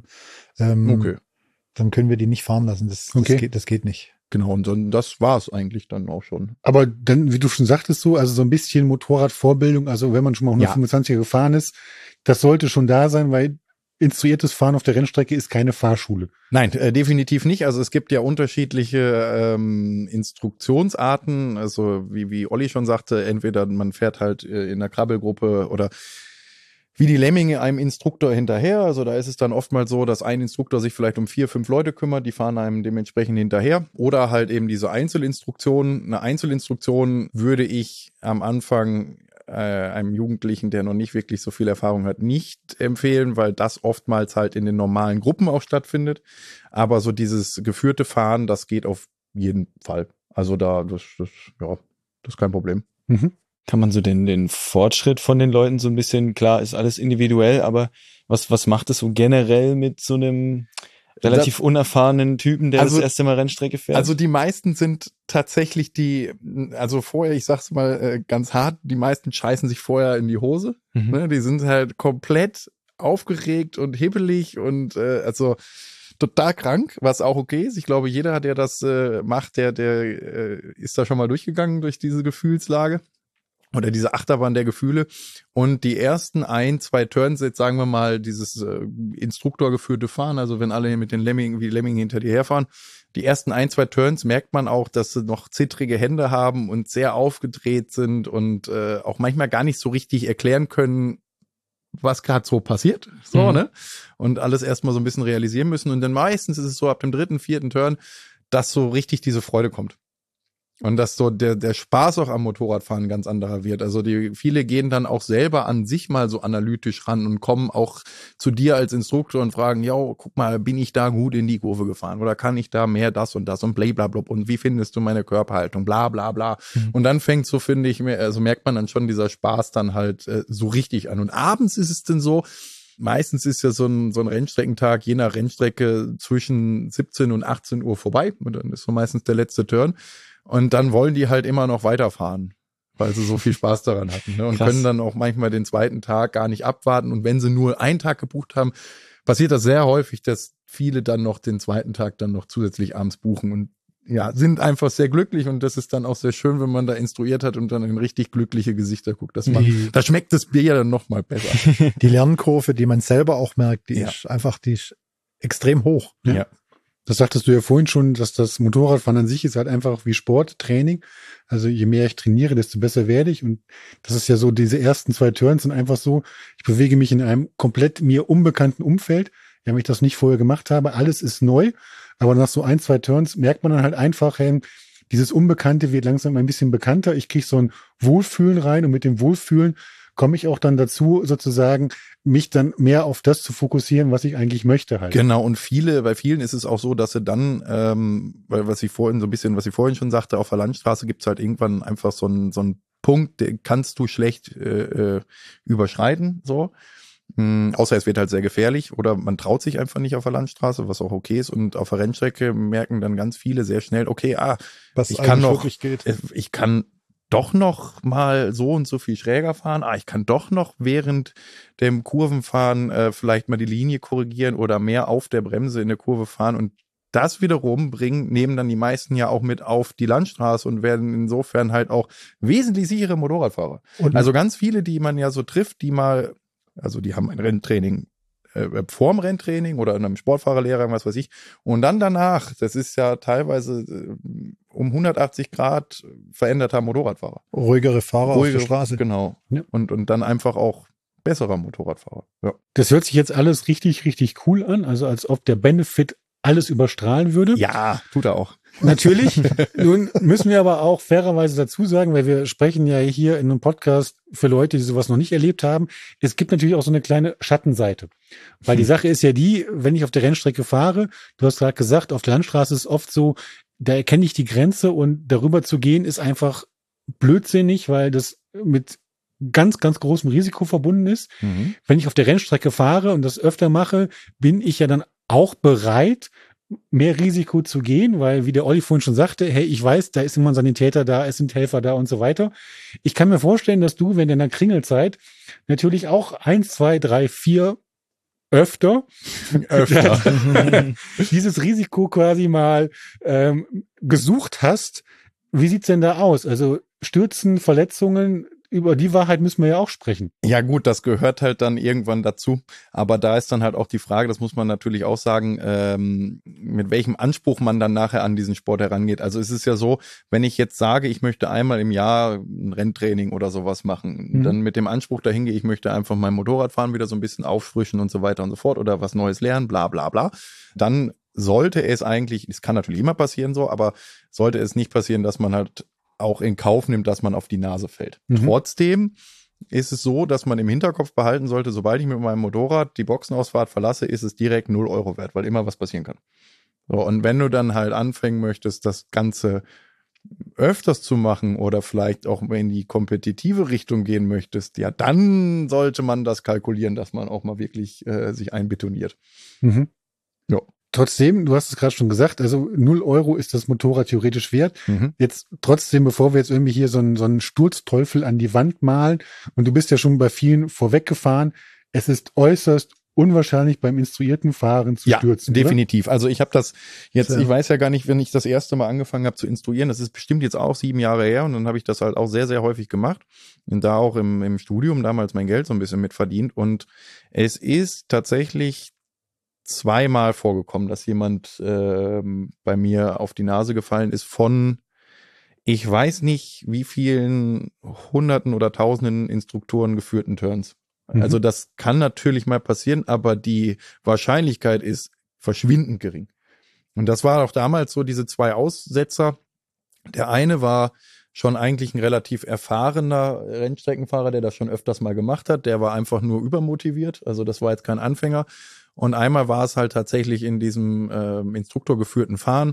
dann können wir die nicht fahren lassen. Das geht nicht. Genau, und dann, das war's eigentlich dann auch schon. Aber dann, wie du schon sagtest, so ein bisschen Motorradvorbildung, also wenn man schon mal 125er gefahren ist, das sollte schon da sein, weil instruiertes Fahren auf der Rennstrecke ist keine Fahrschule. Nein, definitiv nicht. Also es gibt ja unterschiedliche Instruktionsarten. Also wie Olli schon sagte, entweder man fährt halt in einer Krabbelgruppe oder wie die Lemminge einem Instruktor hinterher. Also da ist es dann oftmals so, dass ein Instruktor sich vielleicht um 4, 5 Leute kümmert, die fahren einem dementsprechend hinterher. Oder halt eben diese Einzelinstruktion. Eine Einzelinstruktion würde ich am Anfang einem Jugendlichen, der noch nicht wirklich so viel Erfahrung hat, nicht empfehlen, weil das oftmals halt in den normalen Gruppen auch stattfindet. Aber so dieses geführte Fahren, das geht auf jeden Fall. Also das ist kein Problem. Mhm. Kann man so den Fortschritt von den Leuten so ein bisschen, klar, ist alles individuell, aber was macht es so generell mit so einem relativ unerfahrenen Typen, der das erste Mal Rennstrecke fährt? Also die meisten sind tatsächlich also vorher, ich sag's mal ganz hart, die meisten scheißen sich vorher in die Hose. Mhm. Ne? Die sind halt komplett aufgeregt und hibbelig und also total krank, was auch okay ist. Ich glaube, jeder, der das macht, der ist da schon mal durchgegangen durch diese Gefühlslage. Oder diese Achterbahn der Gefühle. Und die ersten 1, 2 Turns, jetzt sagen wir mal, dieses instruktorgeführte Fahren, also wenn alle mit den Lemmingen hinter dir herfahren, die ersten 1, 2 Turns merkt man auch, dass sie noch zittrige Hände haben und sehr aufgedreht sind und auch manchmal gar nicht so richtig erklären können, was gerade so passiert. So, ne? Und alles erstmal so ein bisschen realisieren müssen. Und dann meistens ist es so ab dem 3., 4. Turn, dass so richtig diese Freude kommt. Und dass so der Spaß auch am Motorradfahren ganz anderer wird. Also viele gehen dann auch selber an sich mal so analytisch ran und kommen auch zu dir als Instruktor und fragen, ja, guck mal, bin ich da gut in die Kurve gefahren oder kann ich da mehr das und blablabla und wie findest du meine Körperhaltung, bla bla bla. Und dann fängt so, finde ich, also merkt man dann schon dieser Spaß dann halt so richtig an. Und abends ist es dann so, meistens ist ja so ein Rennstreckentag je nach Rennstrecke zwischen 17 und 18 Uhr vorbei und dann ist so meistens der letzte Turn. Und dann wollen die halt immer noch weiterfahren, weil sie so viel Spaß daran hatten. Ne? Und können dann auch manchmal den zweiten Tag gar nicht abwarten. Und wenn sie nur einen Tag gebucht haben, passiert das sehr häufig, dass viele dann noch den zweiten Tag dann noch zusätzlich abends buchen und ja, sind einfach sehr glücklich. Und das ist dann auch sehr schön, wenn man da instruiert hat und dann in richtig glückliche Gesichter guckt. Da schmeckt das Bier ja dann noch mal besser. Die Lernkurve, die man selber auch merkt, die ist extrem hoch. Ja. Das sagtest du ja vorhin schon, dass das Motorradfahren an sich ist halt einfach wie Sporttraining. Also je mehr ich trainiere, desto besser werde ich. Und das ist ja so, diese ersten 2 Turns sind einfach so, ich bewege mich in einem komplett mir unbekannten Umfeld, wenn ich das nicht vorher gemacht habe. Alles ist neu. Aber nach so 1, 2 Turns merkt man dann halt einfach, hey, dieses Unbekannte wird langsam ein bisschen bekannter. Ich kriege so ein Wohlfühlen rein und mit dem Wohlfühlen komme ich auch dann dazu, sozusagen, mich dann mehr auf das zu fokussieren, was ich eigentlich möchte halt. Genau, und bei vielen ist es auch so, dass sie dann, weil was ich vorhin schon sagte, auf der Landstraße gibt's halt irgendwann einfach so einen Punkt, den kannst du schlecht überschreiten, so. Außer es wird halt sehr gefährlich oder man traut sich einfach nicht auf der Landstraße, was auch okay ist. Und auf der Rennstrecke merken dann ganz viele sehr schnell, okay, ich kann doch noch mal so und so viel schräger fahren. Ich kann doch noch während dem Kurvenfahren vielleicht mal die Linie korrigieren oder mehr auf der Bremse in der Kurve fahren. Und das wiederum nehmen dann die meisten ja auch mit auf die Landstraße und werden insofern halt auch wesentlich sichere Motorradfahrer. Also ganz viele, die man ja so trifft, die haben ein Renntraining vorm Renntraining oder in einem Sportfahrerlehrer, was weiß ich. Und dann danach, das ist ja teilweise um 180 Grad veränderter Motorradfahrer. Ruhigere Fahrer auf der Straße. Genau. Ja. Und dann einfach auch besserer Motorradfahrer. Ja. Das hört sich jetzt alles richtig, richtig cool an. Also als ob der Benefit alles überstrahlen würde. Ja, tut er auch. Natürlich. Nun müssen wir aber auch fairerweise dazu sagen, weil wir sprechen ja hier in einem Podcast für Leute, die sowas noch nicht erlebt haben. Es gibt natürlich auch so eine kleine Schattenseite. Weil die Sache ist ja die, wenn ich auf der Rennstrecke fahre, du hast gerade gesagt, auf der Landstraße ist es oft so, da erkenne ich die Grenze und darüber zu gehen ist einfach blödsinnig, weil das mit ganz, ganz großem Risiko verbunden ist. Mhm. Wenn ich auf der Rennstrecke fahre und das öfter mache, bin ich ja dann auch bereit, mehr Risiko zu gehen, weil, wie der Olli vorhin schon sagte, hey, ich weiß, da ist immer ein Sanitäter da, es sind Helfer da und so weiter. Ich kann mir vorstellen, dass du, wenn in der Kringelzeit natürlich auch 1, 2, 3, 4 öfter dieses Risiko quasi mal gesucht hast. Wie sieht's denn da aus? Also Stürzen, Verletzungen, über die Wahrheit müssen wir ja auch sprechen. Ja gut, das gehört halt dann irgendwann dazu. Aber da ist dann halt auch die Frage, das muss man natürlich auch sagen, mit welchem Anspruch man dann nachher an diesen Sport herangeht. Also es ist ja so, wenn ich jetzt sage, ich möchte einmal im Jahr ein Renntraining oder sowas machen, dann mit dem Anspruch dahin gehe, ich möchte einfach mein Motorradfahren wieder so ein bisschen auffrischen und so weiter und so fort oder was Neues lernen, bla bla bla, dann sollte es eigentlich, es kann natürlich immer passieren so, aber sollte es nicht passieren, dass man halt auch in Kauf nimmt, dass man auf die Nase fällt. Trotzdem ist es so, dass man im Hinterkopf behalten sollte, sobald ich mit meinem Motorrad die Boxenausfahrt verlasse, ist es direkt 0 Euro wert, weil immer was passieren kann. So, und wenn du dann halt anfangen möchtest, das Ganze öfters zu machen oder vielleicht auch in die kompetitive Richtung gehen möchtest, ja, dann sollte man das kalkulieren, dass man auch mal wirklich sich einbetoniert. Ja. Trotzdem, du hast es gerade schon gesagt, also 0 Euro ist das Motorrad theoretisch wert. Jetzt trotzdem, bevor wir jetzt irgendwie hier so einen Sturzteufel an die Wand malen, und du bist ja schon bei vielen vorweggefahren, es ist äußerst unwahrscheinlich beim instruierten Fahren zu stürzen. Ja, definitiv. Oder? Also ich habe das jetzt, ich weiß ja gar nicht, wenn ich das erste Mal angefangen habe zu instruieren, das ist bestimmt jetzt auch 7 Jahre her und dann habe ich das halt auch sehr, sehr häufig gemacht und da auch im Studium damals mein Geld so ein bisschen mit verdient und es ist tatsächlich 2-mal vorgekommen, dass jemand bei mir auf die Nase gefallen ist von, ich weiß nicht, wie vielen Hunderten oder Tausenden Instruktoren geführten Turns. Also das kann natürlich mal passieren, aber die Wahrscheinlichkeit ist verschwindend gering. Und das war auch damals so diese 2 Aussetzer. Der eine war schon eigentlich ein relativ erfahrener Rennstreckenfahrer, der das schon öfters mal gemacht hat. Der war einfach nur übermotiviert. Also das war jetzt kein Anfänger. Und einmal war es halt tatsächlich in diesem instruktorgeführten Fahren.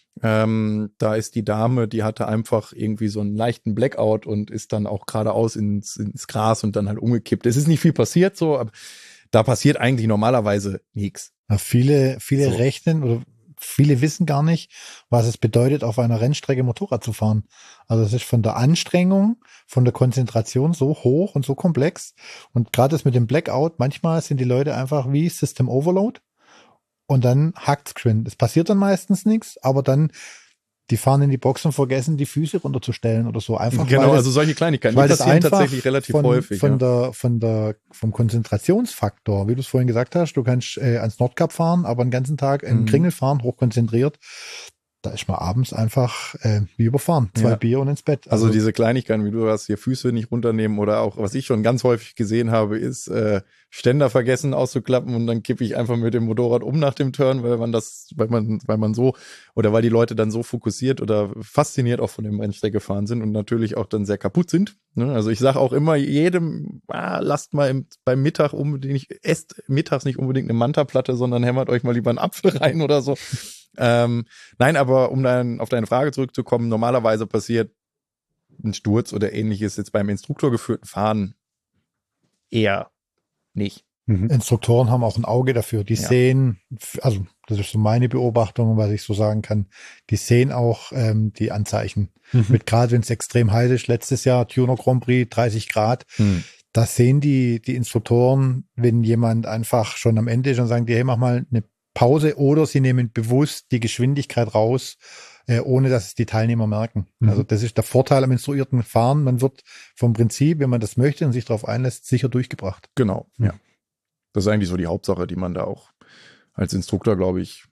Da ist die Dame, die hatte einfach irgendwie so einen leichten Blackout und ist dann auch geradeaus ins Gras und dann halt umgekippt. Es ist nicht viel passiert so, aber da passiert eigentlich normalerweise nichts. Ja, viele rechnen oder viele wissen gar nicht, was es bedeutet, auf einer Rennstrecke Motorrad zu fahren. Also es ist von der Anstrengung, von der Konzentration so hoch und so komplex. Und gerade das mit dem Blackout, manchmal sind die Leute einfach wie System Overload und dann hackt's geschwind. Es passiert dann meistens nichts, aber dann die fahren in die Box und vergessen, die Füße runterzustellen oder so. Einfach genau, also solche Kleinigkeiten, die passieren tatsächlich relativ häufig. Vom Konzentrationsfaktor, wie du es vorhin gesagt hast, du kannst ans Nordkap fahren, aber den ganzen Tag in Kringel fahren, hochkonzentriert. Da ist man abends einfach wie überfahren. 2 Bier und ins Bett. Also diese Kleinigkeiten, wie du hast, hier Füße nicht runternehmen oder auch, was ich schon ganz häufig gesehen habe, ist Ständer vergessen auszuklappen und dann kippe ich einfach mit dem Motorrad um nach dem Turn, weil man so oder weil die Leute dann so fokussiert oder fasziniert auch von dem Rennstrecke fahren sind und natürlich auch dann sehr kaputt sind. Ne? Also ich sage auch immer jedem, lasst mal beim Mittag esst mittags nicht unbedingt eine Manta-Platte, sondern hämmert euch mal lieber einen Apfel rein oder so. Nein, aber um dann auf deine Frage zurückzukommen, normalerweise passiert ein Sturz oder ähnliches jetzt beim instruktorgeführten Fahren eher nicht. Instruktoren haben auch ein Auge dafür. Die sehen, also das ist so meine Beobachtung, was ich so sagen kann, die sehen auch die Anzeichen. Mit gerade wenn es extrem heiß ist, letztes Jahr Tuner Grand Prix, 30 Grad, da sehen die Instruktoren, wenn jemand einfach schon am Ende ist und sagen die, hey, mach mal eine Pause oder sie nehmen bewusst die Geschwindigkeit raus, ohne dass es die Teilnehmer merken. Also das ist der Vorteil am instruierten Fahren. Man wird vom Prinzip, wenn man das möchte und sich darauf einlässt, sicher durchgebracht. Genau, ja. Das ist eigentlich so die Hauptsache, die man da auch als Instruktor, glaube ich,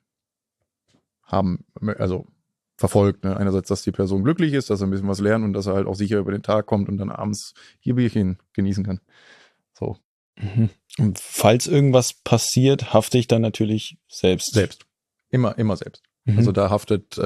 verfolgt. Ne? Einerseits, dass die Person glücklich ist, dass er ein bisschen was lernt und dass er halt auch sicher über den Tag kommt und dann abends ihr Bierchen genießen kann. So. Und falls irgendwas passiert, hafte ich dann natürlich selbst. Selbst. Immer selbst. Also da haftet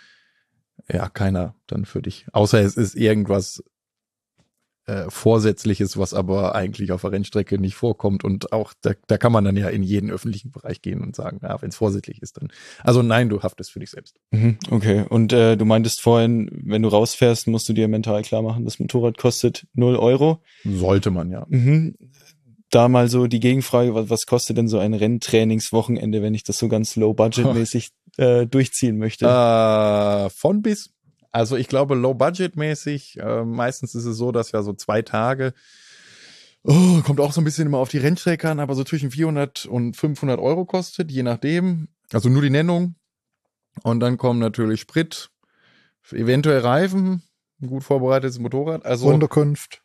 keiner dann für dich. Außer es ist irgendwas Vorsätzliches, was aber eigentlich auf der Rennstrecke nicht vorkommt. Und auch da kann man dann ja in jeden öffentlichen Bereich gehen und sagen, wenn es vorsätzlich ist, dann. Also nein, du haftest für dich selbst. Okay. Und du meintest vorhin, wenn du rausfährst, musst du dir mental klar machen, das Motorrad kostet 0 Euro. Sollte man, ja. Da mal so die Gegenfrage, was kostet denn so ein Renntrainingswochenende, wenn ich das so ganz low-budget-mäßig durchziehen möchte? Von bis. Also ich glaube low-budget-mäßig, meistens ist es so, dass ja so 2 Tage, kommt auch so ein bisschen immer auf die Rennstrecke an, aber so zwischen 400 und 500 Euro kostet, je nachdem. Also nur die Nennung. Und dann kommen natürlich Sprit, eventuell Reifen, ein gut vorbereitetes Motorrad. Also Unterkunft,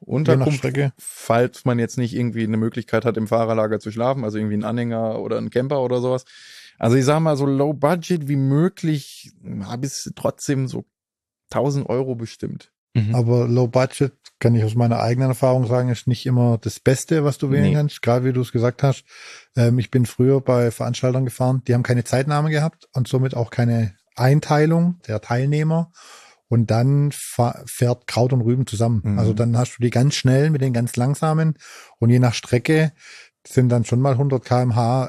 falls man jetzt nicht irgendwie eine Möglichkeit hat, im Fahrerlager zu schlafen, also irgendwie ein Anhänger oder ein Camper oder sowas. Also ich sag mal, so low budget wie möglich, habe ich trotzdem so 1.000 Euro bestimmt. Aber low budget, kann ich aus meiner eigenen Erfahrung sagen, ist nicht immer das Beste, was du wählen kannst. Gerade wie du es gesagt hast. Ich bin früher bei Veranstaltern gefahren, die haben keine Zeitnahme gehabt und somit auch keine Einteilung der Teilnehmer. Und dann fährt Kraut und Rüben zusammen. Also dann hast du die ganz schnellen mit den ganz langsamen. Und je nach Strecke sind dann schon mal 100 km/h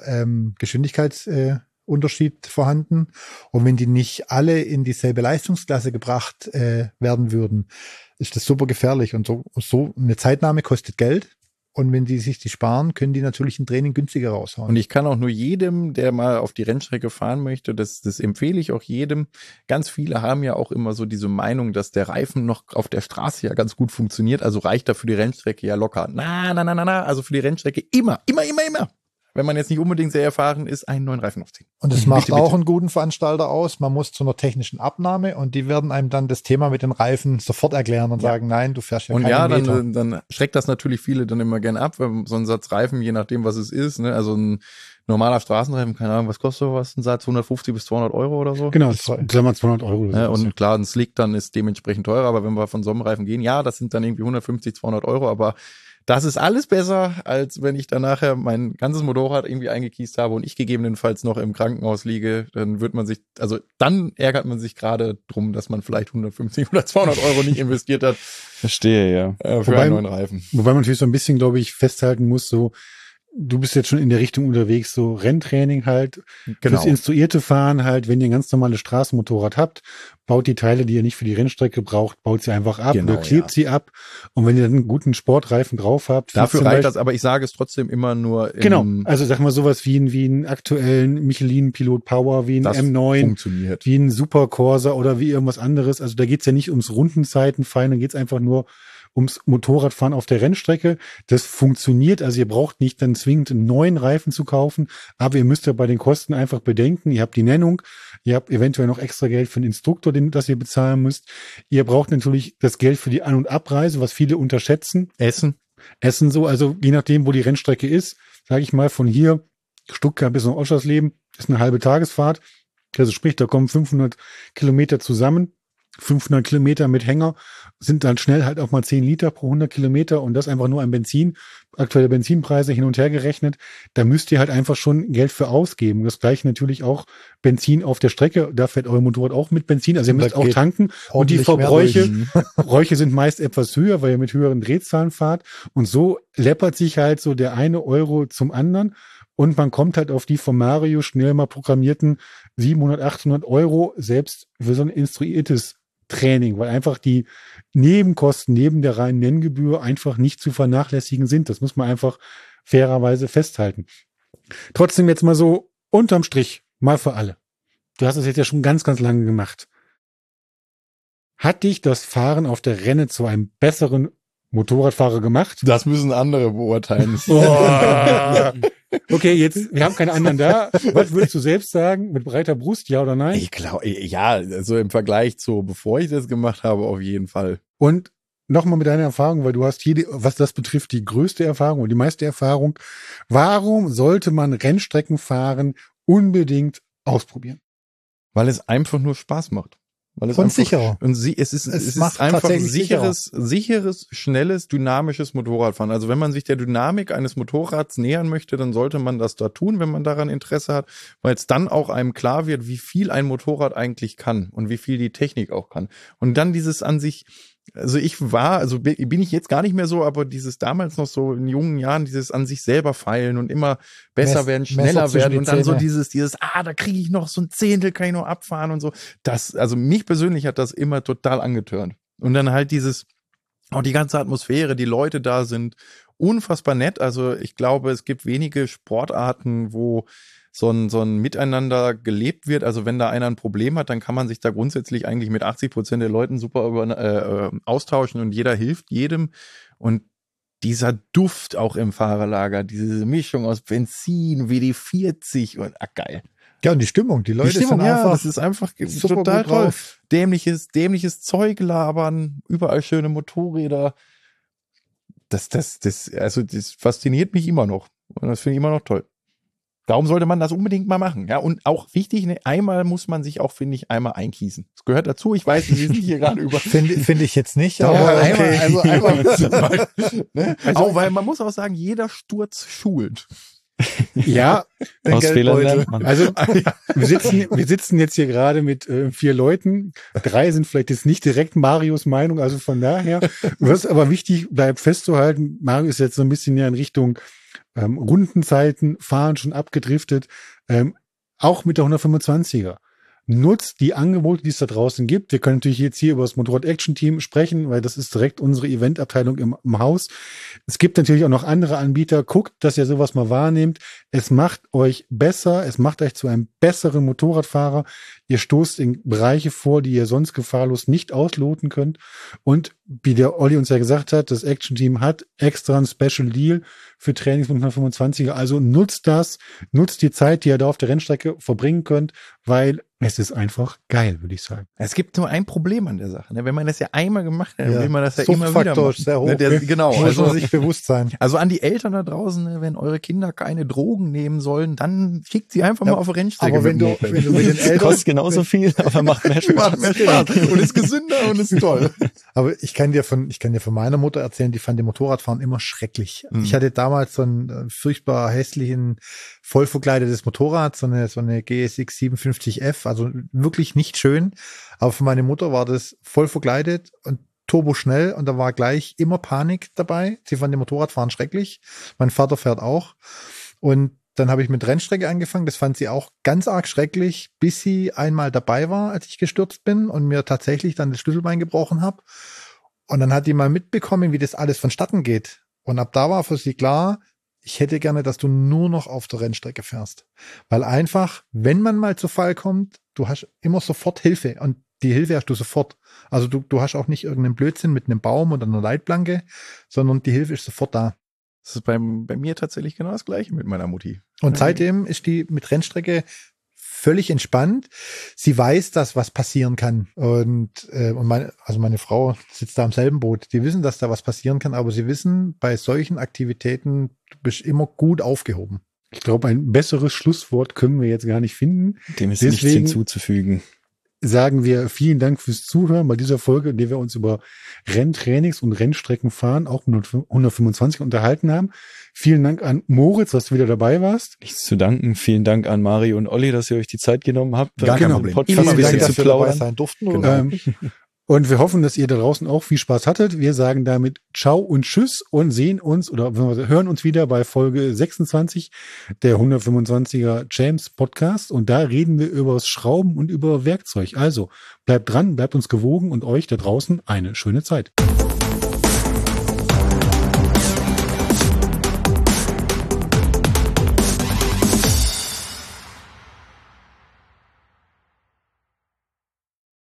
Geschwindigkeitsunterschied vorhanden. Und wenn die nicht alle in dieselbe Leistungsklasse gebracht werden würden, ist das super gefährlich. Und so eine Zeitnahme kostet Geld. Und wenn die sich die sparen, können die natürlich ein Training günstiger raushauen. Und ich kann auch nur jedem, der mal auf die Rennstrecke fahren möchte, das empfehle ich auch jedem. Ganz viele haben ja auch immer so diese Meinung, dass der Reifen noch auf der Straße ja ganz gut funktioniert. Also reicht er für die Rennstrecke ja locker. Na. Also für die Rennstrecke immer. Wenn man jetzt nicht unbedingt sehr erfahren ist, einen neuen Reifen aufziehen. Und es macht auch einen guten Veranstalter aus. Man muss zu einer technischen Abnahme und die werden einem dann das Thema mit den Reifen sofort erklären und sagen, nein, du fährst ja keine Meter. Und dann schreckt das natürlich viele dann immer gerne ab, wenn so ein Satz Reifen, je nachdem, was es ist, ne? Also ein normaler Straßenreifen, keine Ahnung, was kostet sowas? Ein Satz 150 bis 200 Euro oder so? Genau, sagen wir 200 Euro. Ja, und klar, ein Slick dann ist dementsprechend teurer, aber wenn wir von so einem Reifen gehen, ja, das sind dann irgendwie 150, 200 Euro, aber das ist alles besser, als wenn ich dann nachher mein ganzes Motorrad irgendwie eingekiest habe und ich gegebenenfalls noch im Krankenhaus liege. Dann dann ärgert man sich gerade drum, dass man vielleicht 150 oder 200 Euro nicht investiert hat. Verstehe, ja. Für einen neuen Reifen. Wobei man natürlich so ein bisschen, glaube ich, festhalten muss, so, du bist jetzt schon in der Richtung unterwegs, so Renntraining halt, genau. Fürs instruierte Fahren halt, wenn ihr ein ganz normales Straßenmotorrad habt, baut die Teile, die ihr nicht für die Rennstrecke braucht, baut sie einfach ab oder klebt sie ab. Und wenn ihr dann einen guten Sportreifen drauf habt. Dafür reicht das, aber ich sage es trotzdem immer nur genau, also sag mal sowas wie einen aktuellen Michelin Pilot Power, wie ein M9, funktioniert. wie ein Super Corsa oder wie irgendwas anderes. Also da geht's ja nicht ums Rundenzeitenfallen, da geht's einfach nur ums Motorradfahren auf der Rennstrecke. Das funktioniert, also ihr braucht nicht dann zwingend einen neuen Reifen zu kaufen, aber ihr müsst ja bei den Kosten einfach bedenken, ihr habt die Nennung, ihr habt eventuell noch extra Geld für den Instruktor, das ihr bezahlen müsst. Ihr braucht natürlich das Geld für die An- und Abreise, was viele unterschätzen. Essen so, also je nachdem, wo die Rennstrecke ist, sage ich mal, von hier Stuttgart bis nach Oschersleben ist eine halbe Tagesfahrt. Also sprich, da kommen 500 Kilometer zusammen. 500 Kilometer mit Hänger sind dann schnell halt auch mal 10 Liter pro 100 Kilometer und das einfach nur an Benzin. Aktuelle Benzinpreise hin und her gerechnet. Da müsst ihr halt einfach schon Geld für ausgeben. Das gleiche natürlich auch Benzin auf der Strecke. Da fährt euer Motorrad auch mit Benzin. Also ihr müsst auch tanken. Und die Verbräuche sind meist etwas höher, weil ihr mit höheren Drehzahlen fahrt. Und so läppert sich halt so der eine Euro zum anderen. Und man kommt halt auf die von Mario schnell mal programmierten 700, 800 Euro selbst für so ein instruiertes Training, weil einfach die Nebenkosten neben der reinen Nenngebühr einfach nicht zu vernachlässigen sind. Das muss man einfach fairerweise festhalten. Trotzdem jetzt mal so unterm Strich, mal für alle. Du hast es jetzt ja schon ganz, ganz lange gemacht. Hat dich das Fahren auf der Renne zu einem besseren Motorradfahrer gemacht? Das müssen andere beurteilen. Okay, jetzt, wir haben keine anderen da. Was würdest du selbst sagen? Mit breiter Brust, ja oder nein? Ich glaube, ja, also im Vergleich zu, bevor ich das gemacht habe, auf jeden Fall. Und nochmal mit deiner Erfahrung, weil du hast hier, was das betrifft, die größte Erfahrung und die meiste Erfahrung. Warum sollte man Rennstreckenfahren unbedingt ausprobieren? Weil es einfach nur Spaß macht. Weil es und einfach, sicherer. Und es ist einfach sicheres, schnelles, dynamisches Motorradfahren. Also wenn man sich der Dynamik eines Motorrads nähern möchte, dann sollte man das da tun, wenn man daran Interesse hat, weil es dann auch einem klar wird, wie viel ein Motorrad eigentlich kann und wie viel die Technik auch kann. Und dann dieses an sich, also bin ich jetzt gar nicht mehr so, aber dieses damals noch so in jungen Jahren, dieses an sich selber feilen und immer besser werden, schneller werden und dann so dieses, da kriege ich noch so ein Zehntel, kann ich noch abfahren und so. Das, also mich persönlich hat das immer total angetörnt. Und dann halt auch die ganze Atmosphäre, die Leute da sind unfassbar nett. Also ich glaube, es gibt wenige Sportarten, wo so ein Miteinander gelebt wird. Also wenn da einer ein Problem hat, dann kann man sich da grundsätzlich eigentlich mit 80% der Leuten super austauschen und jeder hilft jedem. Und dieser Duft auch im Fahrerlager, diese Mischung aus Benzin, WD-40 und geil. Ja, und die Stimmung, die Leute sind einfach, das ist einfach total toll. Dämliches Zeug labern, überall schöne Motorräder. Das fasziniert mich immer noch. Und das finde ich immer noch toll. Darum sollte man das unbedingt mal machen. Ja, und auch wichtig, einmal muss man sich auch, finde ich, einmal einkießen. Das gehört dazu. Ich weiß, wir sind hier gerade über. Finde ich jetzt nicht, aber okay. einmal ne? Auch, weil man muss auch sagen, jeder Sturz schult. Ja, aus Fehlern lernt man. Also wir sitzen jetzt hier gerade mit 4 Leuten. 3 sind vielleicht jetzt nicht direkt Marios Meinung, also von daher. Was aber wichtig bleibt festzuhalten, Mario ist jetzt so ein bisschen ja in Richtung Rundenzeiten, Fahren schon abgedriftet, auch mit der 125er. Nutzt die Angebote, die es da draußen gibt. Wir können natürlich jetzt hier über das Motorrad-Action-Team sprechen, weil das ist direkt unsere Eventabteilung im Haus. Es gibt natürlich auch noch andere Anbieter. Guckt, dass ihr sowas mal wahrnehmt. Es macht euch besser, es macht euch zu einem besseren Motorradfahrer. Ihr stoßt in Bereiche vor, die ihr sonst gefahrlos nicht ausloten könnt. Und wie der Olli uns ja gesagt hat, das Action-Team hat extra ein Special Deal für Trainings mit 125er. Also nutzt das, nutzt die Zeit, die ihr da auf der Rennstrecke verbringen könnt, weil es ist einfach geil, würde ich sagen. Es gibt nur ein Problem an der Sache. Ne? Wenn man das ja einmal gemacht hat, dann will man das ja immer wieder machen. Sehr hoch. Ne? Genau. Muss man sich bewusst sein. Also an die Eltern da draußen, ne? Wenn eure Kinder keine Drogen nehmen sollen, dann schickt sie einfach mal auf eine Rennstrecke. Aber wenn du mit den Eltern... Kostet genauso viel, aber macht mehr Spaß. Macht mehr Spaß und ist gesünder und ist toll. Aber ich kann dir von meiner Mutter erzählen, die fand dem Motorradfahren immer schrecklich. Ich hatte damals so einen furchtbar hässlichen, voll verkleidetes Motorrad, so eine GSX 57F, also wirklich nicht schön. Aber für meine Mutter war das voll verkleidet und turboschnell und da war gleich immer Panik dabei. Sie fand dem Motorradfahren schrecklich. Mein Vater fährt auch. Und dann habe ich mit Rennstrecke angefangen. Das fand sie auch ganz arg schrecklich, bis sie einmal dabei war, als ich gestürzt bin und mir tatsächlich dann das Schlüsselbein gebrochen habe. Und dann hat die mal mitbekommen, wie das alles vonstatten geht. Und ab da war für sie klar, ich hätte gerne, dass du nur noch auf der Rennstrecke fährst. Weil einfach, wenn man mal zu Fall kommt, du hast immer sofort Hilfe. Und die Hilfe hast du sofort. Also du hast auch nicht irgendeinen Blödsinn mit einem Baum oder einer Leitplanke, sondern die Hilfe ist sofort da. Das ist bei mir tatsächlich genau das Gleiche mit meiner Mutti. Und seitdem ist die mit Rennstrecke völlig entspannt. Sie weiß, dass was passieren kann. Und meine Frau sitzt da am selben Boot. Die wissen, dass da was passieren kann, aber sie wissen, bei solchen Aktivitäten, du bist immer gut aufgehoben. Ich glaube, ein besseres Schlusswort können wir jetzt gar nicht finden. Dem ist nichts hinzuzufügen. Sagen wir vielen Dank fürs Zuhören bei dieser Folge, in der wir uns über Renntrainings und Rennstreckenfahren, auch mit 125 unterhalten haben. Vielen Dank an Moritz, dass du wieder dabei warst. Nichts zu danken. Vielen Dank an Mario und Olli, dass ihr euch die Zeit genommen habt. Gar kein Problem. Podcast ein bisschen zu plaudern. Sein durften, Genau. Und wir hoffen, dass ihr da draußen auch viel Spaß hattet. Wir sagen damit Ciao und Tschüss und sehen uns oder hören uns wieder bei Folge 26 der 125er James Podcast. Und da reden wir über das Schrauben und über Werkzeug. Also bleibt dran, bleibt uns gewogen und euch da draußen eine schöne Zeit.